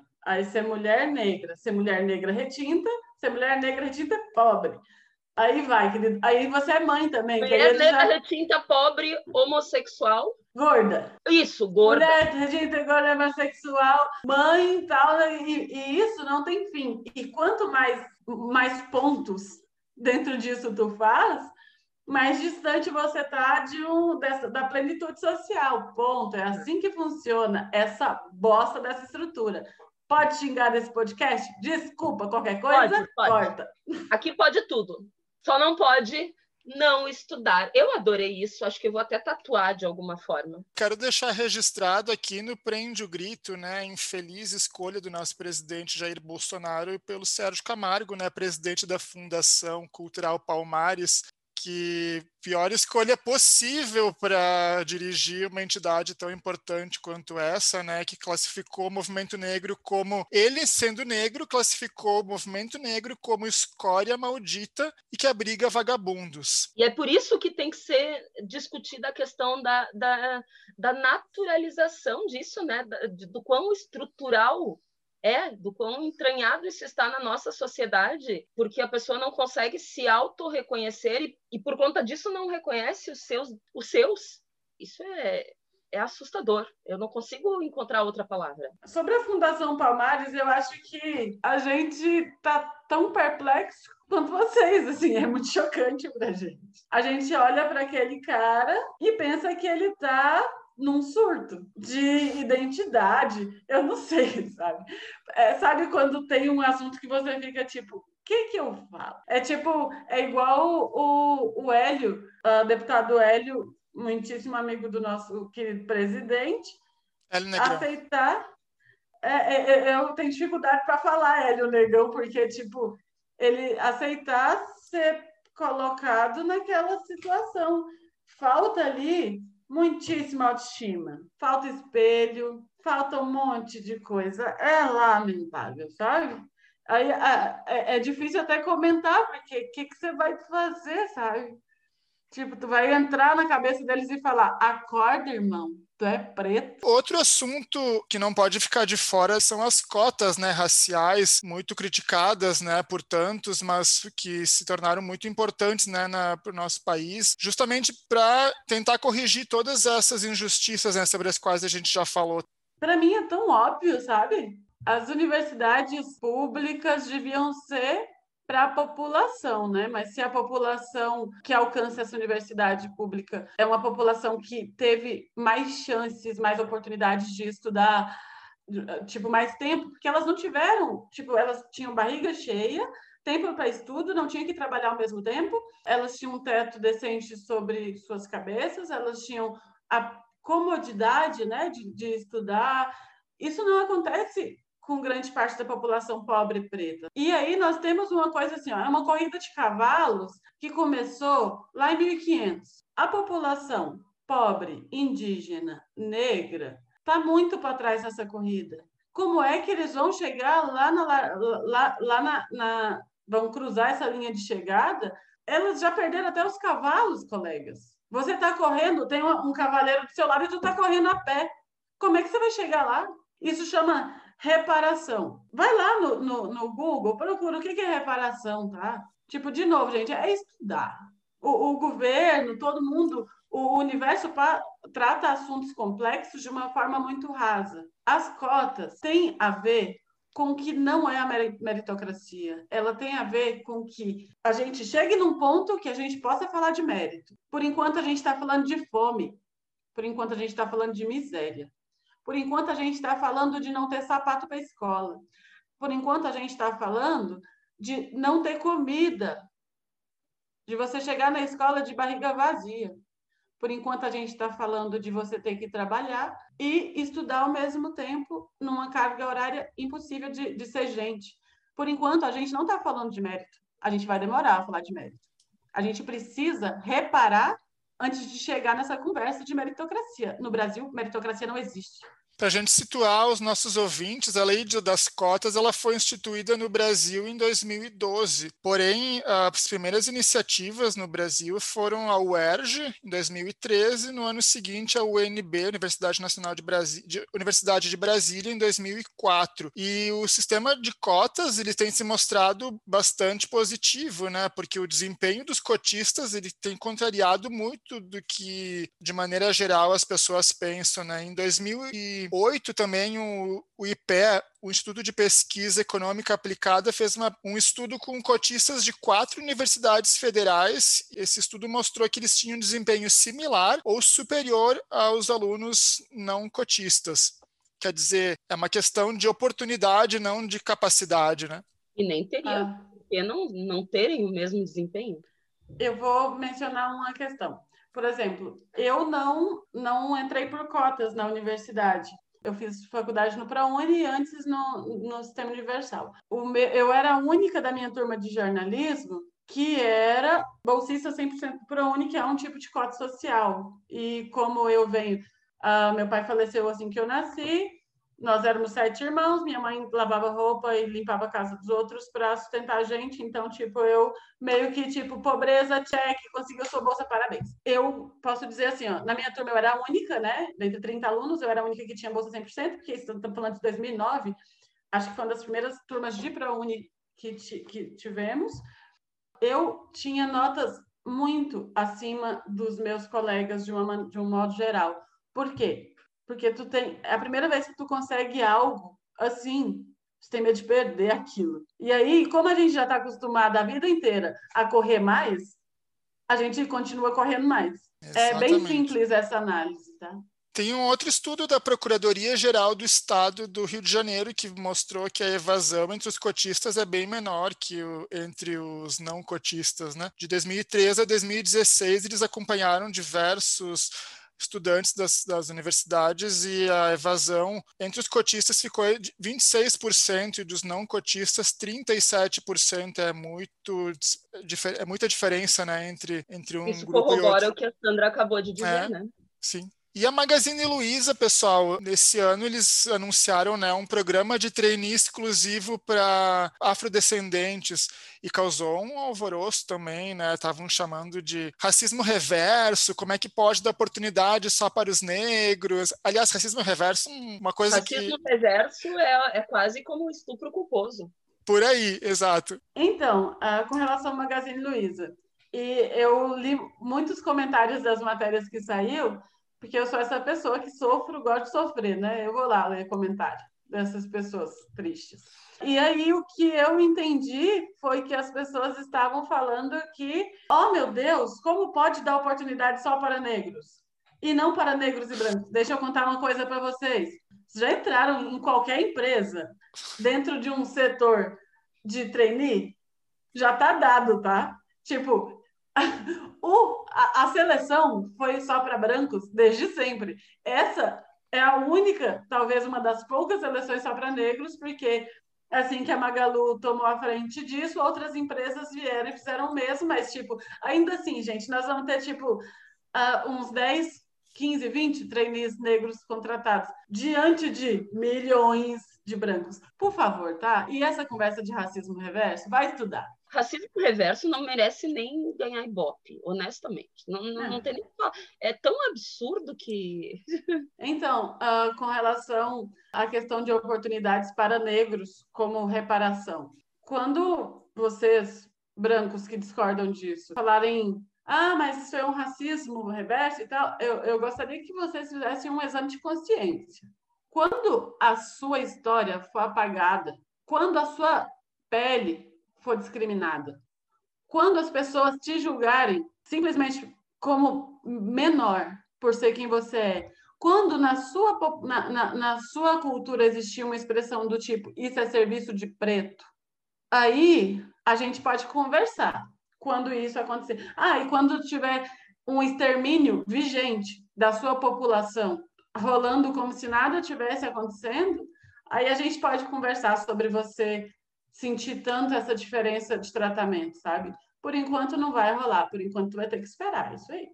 mulher negra, ser mulher negra retinta, ser mulher negra retinta pobre. Aí vai, querido. Aí você é mãe também, que aí Mulher ele negra, já... retinta, pobre, homossexual. Gorda. Isso, gorda. Mulher retinta, gorda, homossexual, mãe e tal, e isso não tem fim. E quanto mais pontos dentro disso tu faz, mais distante você está da plenitude social. Ponto. É assim que funciona essa bosta dessa estrutura. Pode xingar desse podcast? Desculpa, qualquer coisa, Pode. corta. Aqui pode tudo. Só não pode não estudar. Eu adorei isso, acho que eu vou até tatuar de alguma forma. Quero deixar registrado aqui no Prende o Grito, né, a infeliz escolha do nosso presidente Jair Bolsonaro pelo Sérgio Camargo, né, presidente da Fundação Cultural Palmares, que pior escolha possível para dirigir uma entidade tão importante quanto essa, né, que classificou o movimento negro como, ele sendo negro, classificou o movimento negro como escória maldita e que abriga vagabundos. E é por isso que tem que ser discutida a questão da naturalização disso, né, do quão estrutural do quão entranhado isso está na nossa sociedade, porque a pessoa não consegue se auto-reconhecer e por conta disso não reconhece os seus. Isso é assustador. Eu não consigo encontrar outra palavra. Sobre a Fundação Palmares, eu acho que a gente tá tão perplexo quanto vocês, assim, é muito chocante pra gente. A gente olha para aquele cara e pensa que ele tá num surto de identidade, eu não sei, sabe? Sabe quando tem um assunto que você fica tipo, o que eu falo? É igual o Hélio, o deputado Hélio, muitíssimo amigo do nosso querido presidente, aceitar... eu tenho dificuldade para falar Hélio Negão, porque, tipo, ele aceitar ser colocado naquela situação. Falta ali muitíssima autoestima, falta espelho, falta um monte de coisa. É lamentável, sabe? Aí é difícil até comentar, porque o que você vai fazer, sabe? Tipo, tu vai entrar na cabeça deles e falar, acorda, irmão, tu é preto. Outro assunto que não pode ficar de fora são as cotas, né, raciais, muito criticadas, né, por tantos, mas que se tornaram muito importantes, né, para o nosso país, justamente para tentar corrigir todas essas injustiças, né, sobre as quais a gente já falou. Para mim é tão óbvio, sabe? As universidades públicas deviam ser para a população, né? Mas se a população que alcança essa universidade pública é uma população que teve mais chances, mais oportunidades de estudar, tipo, mais tempo, porque elas não tiveram, tipo, elas tinham barriga cheia, tempo para estudo, não tinham que trabalhar ao mesmo tempo, elas tinham um teto decente sobre suas cabeças, elas tinham a comodidade, né, de estudar. Isso não acontece com grande parte da população pobre e preta. E aí nós temos uma coisa assim, ó, é uma corrida de cavalos que começou lá em 1500. A população pobre, indígena, negra, está muito para trás nessa corrida. Como é que eles vão chegar vão cruzar essa linha de chegada? Elas já perderam até os cavalos, colegas. Você está correndo, tem um cavaleiro do seu lado e tu está correndo a pé. Como é que você vai chegar lá? Isso chama reparação. Vai lá no Google, procura o que é reparação, tá? Tipo, de novo, gente, é estudar. O governo, todo mundo, o universo trata assuntos complexos de uma forma muito rasa. As cotas têm a ver com o que não é a meritocracia. Ela tem a ver com que a gente chegue num ponto que a gente possa falar de mérito. Por enquanto, a gente está falando de fome. Por enquanto, a gente está falando de miséria. Por enquanto, a gente está falando de não ter sapato para a escola. Por enquanto, a gente está falando de não ter comida, de você chegar na escola de barriga vazia. Por enquanto, a gente está falando de você ter que trabalhar e estudar ao mesmo tempo numa carga horária impossível de ser gente. Por enquanto, a gente não está falando de mérito. A gente vai demorar a falar de mérito. A gente precisa reparar antes de chegar nessa conversa de meritocracia. No Brasil, meritocracia não existe. Para a gente situar os nossos ouvintes, a lei das cotas ela foi instituída no Brasil em 2012. Porém, as primeiras iniciativas no Brasil foram a UERJ, em 2013, no ano seguinte a UNB, Universidade Nacional Universidade de Brasília, em 2004. E o sistema de cotas ele tem se mostrado bastante positivo, né? Porque o desempenho dos cotistas ele tem contrariado muito do que, de maneira geral, as pessoas pensam, né? Em 2008 também o IPE, o Instituto de Pesquisa Econômica Aplicada, fez um estudo com cotistas de 4 universidades federais. Esse estudo mostrou que eles tinham um desempenho similar ou superior aos alunos não cotistas. Quer dizer, é uma questão de oportunidade, não de capacidade, né? E nem teria, porque não terem o mesmo desempenho. Eu vou mencionar uma questão. Por exemplo, eu não entrei por cotas na universidade. Eu fiz faculdade no ProUni e antes no Sistema Universal. Eu era a única da minha turma de jornalismo que era bolsista 100% do ProUni, que é um tipo de cota social. E como eu venho... meu pai faleceu assim que eu nasci, nós éramos 7 irmãos, minha mãe lavava roupa e limpava a casa dos outros para sustentar a gente, então, tipo, eu meio que, tipo, pobreza, check, conseguiu sua bolsa, parabéns. Eu posso dizer assim, ó, na minha turma eu era a única, né, dentre 30 alunos, eu era a única que tinha bolsa 100%, porque estamos falando de 2009, acho que foi uma das primeiras turmas de ProUni que tivemos. Eu tinha notas muito acima dos meus colegas de um modo geral. Por quê? Porque é a primeira vez que tu consegue algo assim, você tem medo de perder aquilo. E aí, como a gente já está acostumado a vida inteira a correr mais, a gente continua correndo mais. Exatamente. É bem simples essa análise, tá? Tem um outro estudo da Procuradoria-Geral do Estado do Rio de Janeiro que mostrou que a evasão entre os cotistas é bem menor que entre os não cotistas, né? De 2013 a 2016, eles acompanharam diversos estudantes das universidades e a evasão entre os cotistas ficou de 26% e dos não cotistas 37%. É muita diferença, né, entre um Isso grupo e outro. Isso corrobora o que a Sandra acabou de dizer, né? Sim. E a Magazine Luiza, pessoal, nesse ano eles anunciaram, né, um programa de trainee exclusivo para afrodescendentes e causou um alvoroço também, né? Estavam chamando de racismo reverso, como é que pode dar oportunidade só para os negros? Aliás, racismo reverso, uma coisa racismo reverso é quase como um estupro culposo. Por aí, exato. Então, com relação ao Magazine Luiza, e eu li muitos comentários das matérias que saiu, porque eu sou essa pessoa que gosto de sofrer, né? Eu vou lá ler comentário dessas pessoas tristes. E aí o que eu entendi foi que as pessoas estavam falando que, oh meu Deus, como pode dar oportunidade só para negros e não para negros e brancos? Deixa eu contar uma coisa para vocês. Vocês já entraram em qualquer empresa dentro de um setor de trainee? Já tá dado, tá? Tipo, a seleção foi só para brancos desde sempre. Essa é a única, talvez uma das poucas seleções só para negros, porque assim que a Magalu tomou a frente disso, outras empresas vieram e fizeram o mesmo, mas, tipo, ainda assim, gente, nós vamos ter, tipo, uns 10, 15, 20 trainees negros contratados diante de milhões de brancos. Por favor, tá? E essa conversa de racismo reverso, vai estudar. Racismo reverso não merece nem ganhar Ibope, honestamente. Não tem nem que falar. É tão absurdo que... Então, com relação à questão de oportunidades para negros como reparação, quando vocês, brancos que discordam disso, falarem mas isso é um racismo reverso e tal, eu gostaria que vocês fizessem um exame de consciência. Quando a sua história for apagada, quando a sua pele for discriminada, quando as pessoas te julgarem simplesmente como menor por ser quem você é, quando na sua cultura existir uma expressão do tipo isso é serviço de preto, aí a gente pode conversar quando isso acontecer. E quando tiver um extermínio vigente da sua população rolando como se nada tivesse acontecendo, aí a gente pode conversar sobre você sentir tanto essa diferença de tratamento, sabe? Por enquanto não vai rolar, por enquanto tu vai ter que esperar, isso aí.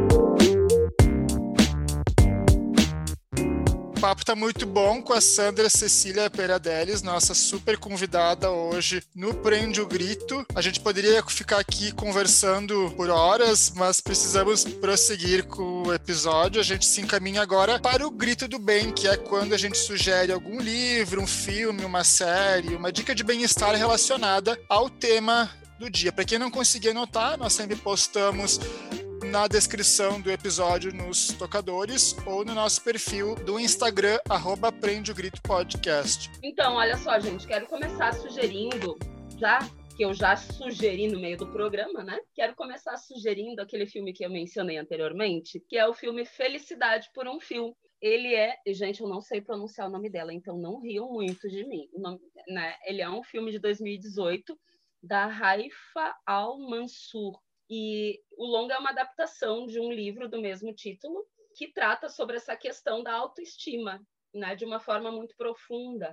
O papo tá muito bom com a Sandra Cecília Peradelis, nossa super convidada hoje no Prende o Grito. A gente poderia ficar aqui conversando por horas, mas precisamos prosseguir com o episódio. A gente se encaminha agora para o Grito do Bem, que é quando a gente sugere algum livro, um filme, uma série, uma dica de bem-estar relacionada ao tema do dia. Para quem não conseguir anotar, nós sempre postamos na descrição do episódio nos tocadores ou no nosso perfil do Instagram, @PrendeOGritoPodcast. Então, olha só, gente, quero começar sugerindo, que eu já sugeri no meio do programa, né? Quero começar sugerindo aquele filme que eu mencionei anteriormente, que é o filme Felicidade por um Fio. Ele gente, eu não sei pronunciar o nome dela, então não riam muito de mim. Ele é um filme de 2018 da Haifa Al-Mansour. E o longa é uma adaptação de um livro do mesmo título, que trata sobre essa questão da autoestima, né, de uma forma muito profunda.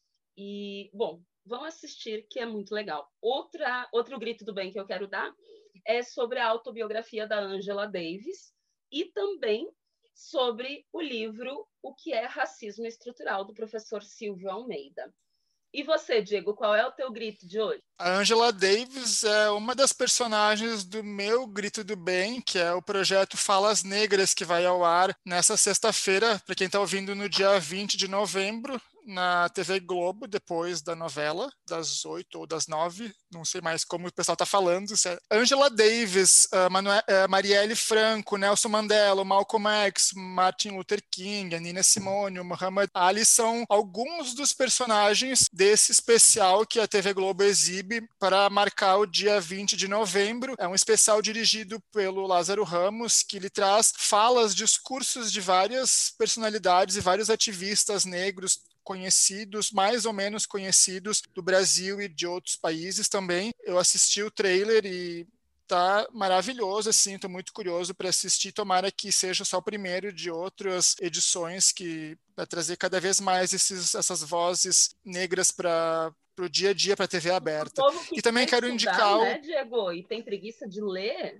E, bom, vão assistir, que é muito legal. Outro grito do bem que eu quero dar é sobre a autobiografia da Angela Davis e também sobre o livro O que é Racismo Estrutural, do professor Silvio Almeida. E você, Diego, qual é o teu grito de hoje? A Angela Davis é uma das personagens do meu Grito do Bem, que é o projeto Falas Negras, que vai ao ar nessa sexta-feira, para quem está ouvindo no dia 20 de novembro, na TV Globo, depois da novela, das 8 ou das 9, não sei mais como o pessoal está falando. Angela Davis, Marielle Franco, Nelson Mandela, Malcolm X, Martin Luther King, a Nina Simone, o Muhammad Ali são alguns dos personagens desse especial que a TV Globo exibe para marcar o dia 20 de novembro. É um especial dirigido pelo Lázaro Ramos, que lhe traz falas, discursos de várias personalidades e vários ativistas negros conhecidos, mais ou menos conhecidos, do Brasil e de outros países também. Eu assisti o trailer e tá maravilhoso, assim, tô muito curioso para assistir, tomara que seja só o primeiro de outras edições que vai trazer cada vez mais essas vozes negras para o dia a dia, para a TV aberta. E também quero indicar... né, Diego? E tem preguiça de ler?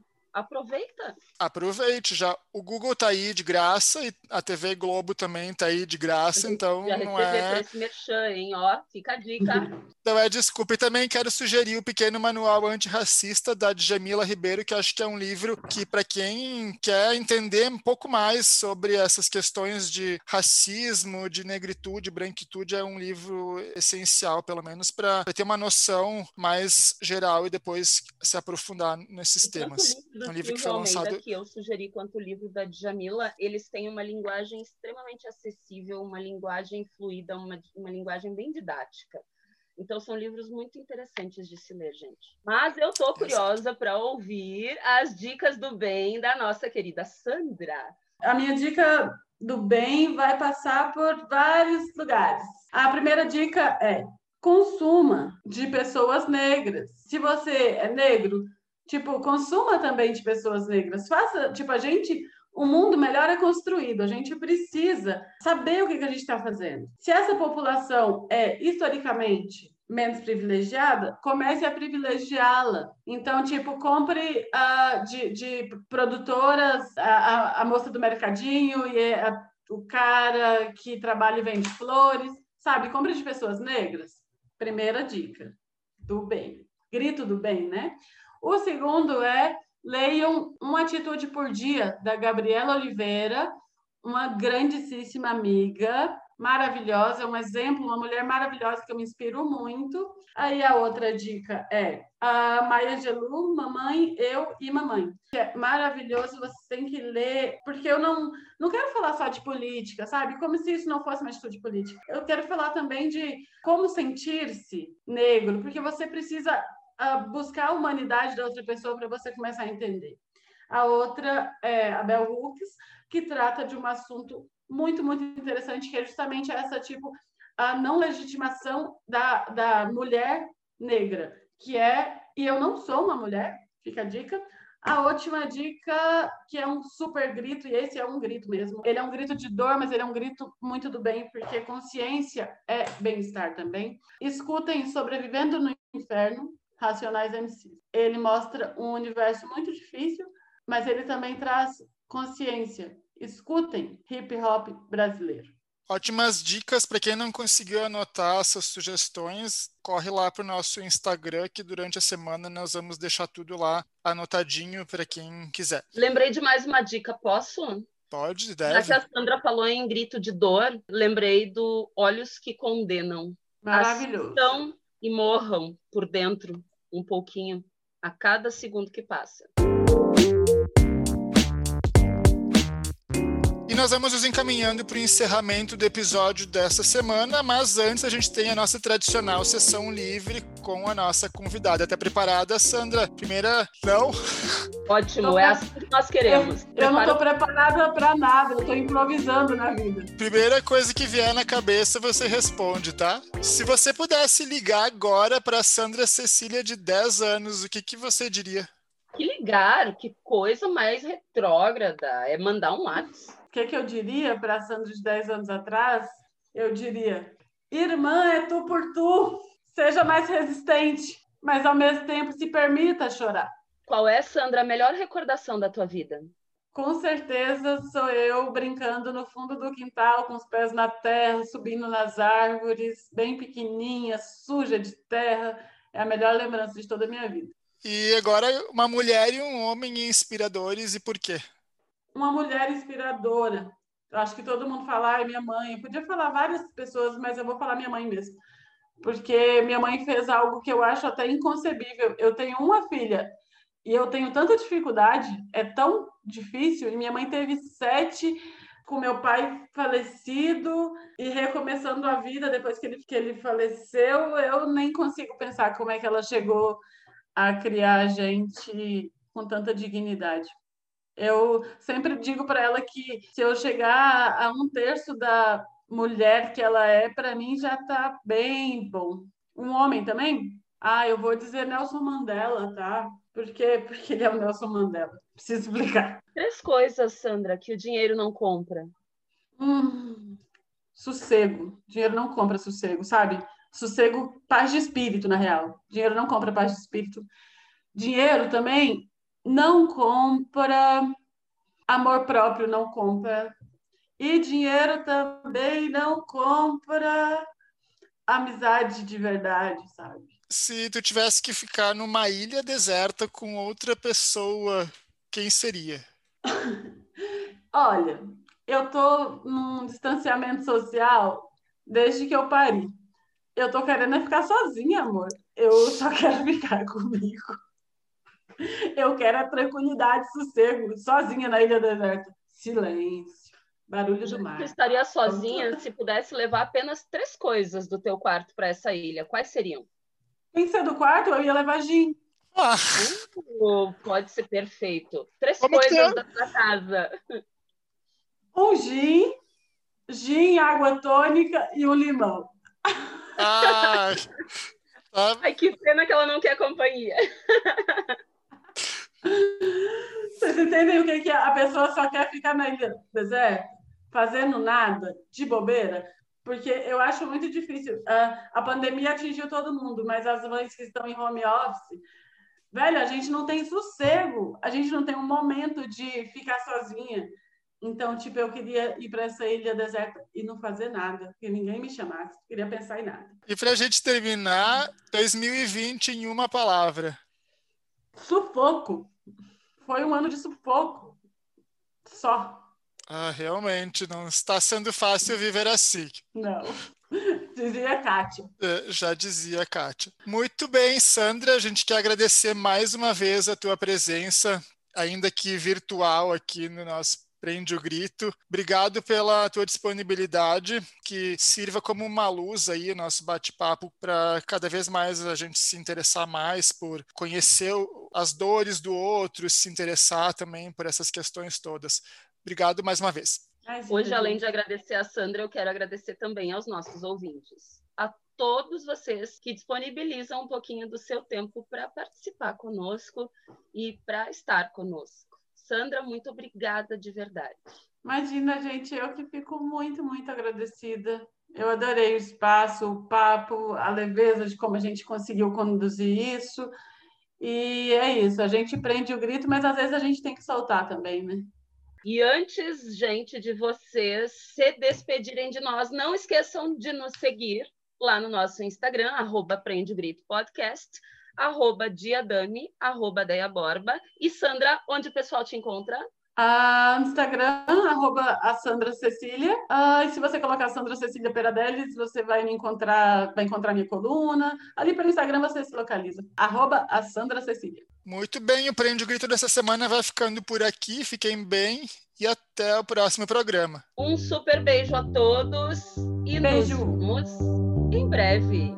Aproveite, já o Google tá aí de graça e a TV Globo também tá aí de graça, então já não é... esse merchan, hein? Ó, fica a dica. Então desculpa, e também quero sugerir o Pequeno Manual Antirracista da Djamila Ribeiro, que acho que é um livro que, para quem quer entender um pouco mais sobre essas questões de racismo, de negritude, branquitude, é um livro essencial, pelo menos, para ter uma noção mais geral e depois se aprofundar nesses temas. Um livro que foi lançado... que eu sugeri, quanto o livro da Djamila, eles têm uma linguagem extremamente acessível, uma linguagem fluida, uma linguagem bem didática. Então, são livros muito interessantes de se ler, gente. Mas eu estou curiosa para ouvir as dicas do bem da nossa querida Sandra. A minha dica do bem vai passar por vários lugares. A primeira dica é: consuma de pessoas negras. Se você é negro, Tipo, consuma também de pessoas negras. Faça, tipo, o mundo melhor é construído. A gente precisa saber o que a gente está fazendo. Se essa população é historicamente menos privilegiada, comece a privilegiá-la. Então, tipo, compre de produtoras, a moça do mercadinho e o cara que trabalha e vende flores, sabe? Compre de pessoas negras. Primeira dica do bem. Grito do bem, né? O segundo é leiam Uma Atitude por Dia, da Gabriela Oliveira, uma grandíssima amiga, maravilhosa, um exemplo, uma mulher maravilhosa que eu me inspiro muito. Aí a outra dica é a Maya Angelou, Mamãe, Eu e Mamãe. Que é maravilhoso, você tem que ler, porque eu não quero falar só de política, sabe? Como se isso não fosse uma atitude política. Eu quero falar também de como sentir-se negro, porque você precisa buscar a humanidade da outra pessoa para você começar a entender. A outra é a Bell Hooks, que trata de um assunto muito, muito interessante, que é justamente essa, tipo, a não legitimação da mulher negra, que é, e eu não sou uma mulher, fica a dica. A última dica, que é um super grito, e esse é um grito mesmo. Ele é um grito de dor, mas ele é um grito muito do bem, porque consciência é bem-estar também. Escutem Sobrevivendo no Inferno, Racionais MCs. Ele mostra um universo muito difícil, mas ele também traz consciência. Escutem hip hop brasileiro. Ótimas dicas. Para quem não conseguiu anotar essas sugestões, corre lá para o nosso Instagram, que durante a semana nós vamos deixar tudo lá anotadinho para quem quiser. Lembrei de mais uma dica, posso? Pode, Já que deve. a Sandra falou em grito de dor, lembrei do Olhos que Condenam. Maravilhoso. Assistam e morram por dentro um pouquinho a cada segundo que passa. E nós vamos nos encaminhando para o encerramento do episódio dessa semana, mas antes a gente tem a nossa tradicional sessão livre com a nossa convidada. Tá preparada, Sandra? Primeira, não? Ótimo, é assim que nós queremos. Eu não estou preparada para nada, eu estou improvisando na vida. Primeira coisa que vier na cabeça, você responde, tá? Se você pudesse ligar agora para Sandra Cecília de 10 anos, o que você diria? Que ligar, que coisa mais retrógrada, é mandar um WhatsApp. O que eu diria para a Sandra de 10 anos atrás? Eu diria, irmã, é tu por tu, seja mais resistente, mas ao mesmo tempo se permita chorar. Qual é, Sandra, a melhor recordação da tua vida? Com certeza sou eu brincando no fundo do quintal, com os pés na terra, subindo nas árvores, bem pequenininha, suja de terra. É a melhor lembrança de toda a minha vida. E agora, uma mulher e um homem inspiradores, e por quê? Uma mulher inspiradora. Eu acho que todo mundo fala, minha mãe. Eu podia falar várias pessoas, mas eu vou falar minha mãe mesmo. Porque minha mãe fez algo que eu acho até inconcebível. Eu tenho uma filha e eu tenho tanta dificuldade, é tão difícil, e minha mãe teve 7, com meu pai falecido e recomeçando a vida depois que ele faleceu. Eu nem consigo pensar como é que ela chegou a criar a gente com tanta dignidade. Eu sempre digo para ela que se eu chegar a 1/3 da mulher que ela é, para mim já está bem bom. Um homem também? Eu vou dizer Nelson Mandela, tá? Por quê? Porque ele é o Nelson Mandela. Preciso explicar. 3 coisas, Sandra, que o dinheiro não compra. Sossego. Dinheiro não compra sossego, sabe? Sossego, paz de espírito, na real. Dinheiro não compra paz de espírito. Dinheiro também não compra amor próprio, não compra. E dinheiro também não compra amizade de verdade, sabe? Se tu tivesse que ficar numa ilha deserta com outra pessoa, quem seria? Olha, eu tô num distanciamento social desde que eu pari. Eu tô querendo ficar sozinha, amor. Eu só quero ficar comigo. Eu quero a tranquilidade, sossego, sozinha na ilha deserta. Silêncio, barulho do mar. Tu estaria sozinha se pudesse levar apenas 3 coisas do teu quarto para essa ilha. Quais seriam? Tem que ser do quarto, eu ia levar gin. Pode ser perfeito. 3 Como coisas da tua casa. Um gin, água tônica e um limão. Tá. Ai, que pena que ela não quer companhia. Vocês entendem o que a pessoa só quer ficar na ilha deserta, fazendo nada, de bobeira? Porque eu acho muito difícil. A pandemia atingiu todo mundo, mas as mães que estão em home office, velho, a gente não tem sossego, a gente não tem um momento de ficar sozinha. Então, tipo, eu queria ir para essa ilha deserta e não fazer nada, porque ninguém me chamasse, não queria pensar em nada. E para a gente terminar, 2020 em uma palavra. Sufoco. Foi um ano de sufoco. Só. Realmente, não está sendo fácil viver assim. Não. Dizia a Kátia. Já dizia a Kátia. Muito bem, Sandra, a gente quer agradecer mais uma vez a tua presença, ainda que virtual, aqui no nosso Prende o Grito. Obrigado pela tua disponibilidade, que sirva como uma luz aí, nosso bate-papo, para cada vez mais a gente se interessar mais por conhecer as dores do outro, se interessar também por essas questões todas. Obrigado mais uma vez. Hoje, além de agradecer a Sandra, eu quero agradecer também aos nossos ouvintes, a todos vocês que disponibilizam um pouquinho do seu tempo para participar conosco e para estar conosco. Sandra, muito obrigada de verdade. Imagina, gente, eu que fico muito, muito agradecida. Eu adorei o espaço, o papo, a leveza de como a gente conseguiu conduzir isso. E é isso, a gente prende o grito, mas às vezes a gente tem que soltar também, né? E antes, gente, de vocês se despedirem de nós, não esqueçam de nos seguir lá no nosso Instagram, @PrendeOGritoPodcast, @Diadani, @DeiaBorba. E Sandra, onde o pessoal te encontra? No Instagram, @SandraCecília. E se você colocar Sandra Cecília Peradelis, você vai encontrar minha coluna. Ali pelo Instagram você se localiza. @SandraCecília. Muito bem, o Prende o Grito dessa semana vai ficando por aqui. Fiquem bem e até o próximo programa. Um super beijo a todos e Beijo. nos vemos em breve.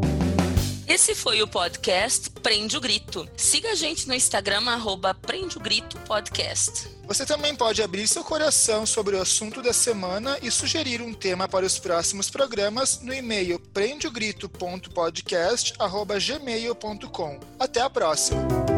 Esse foi o podcast Prende o Grito. Siga a gente no Instagram, @PrendeOGritoPodcast. Você também pode abrir seu coração sobre o assunto da semana e sugerir um tema para os próximos programas no e-mail prendeogrito.podcast@gmail.com. Até a próxima!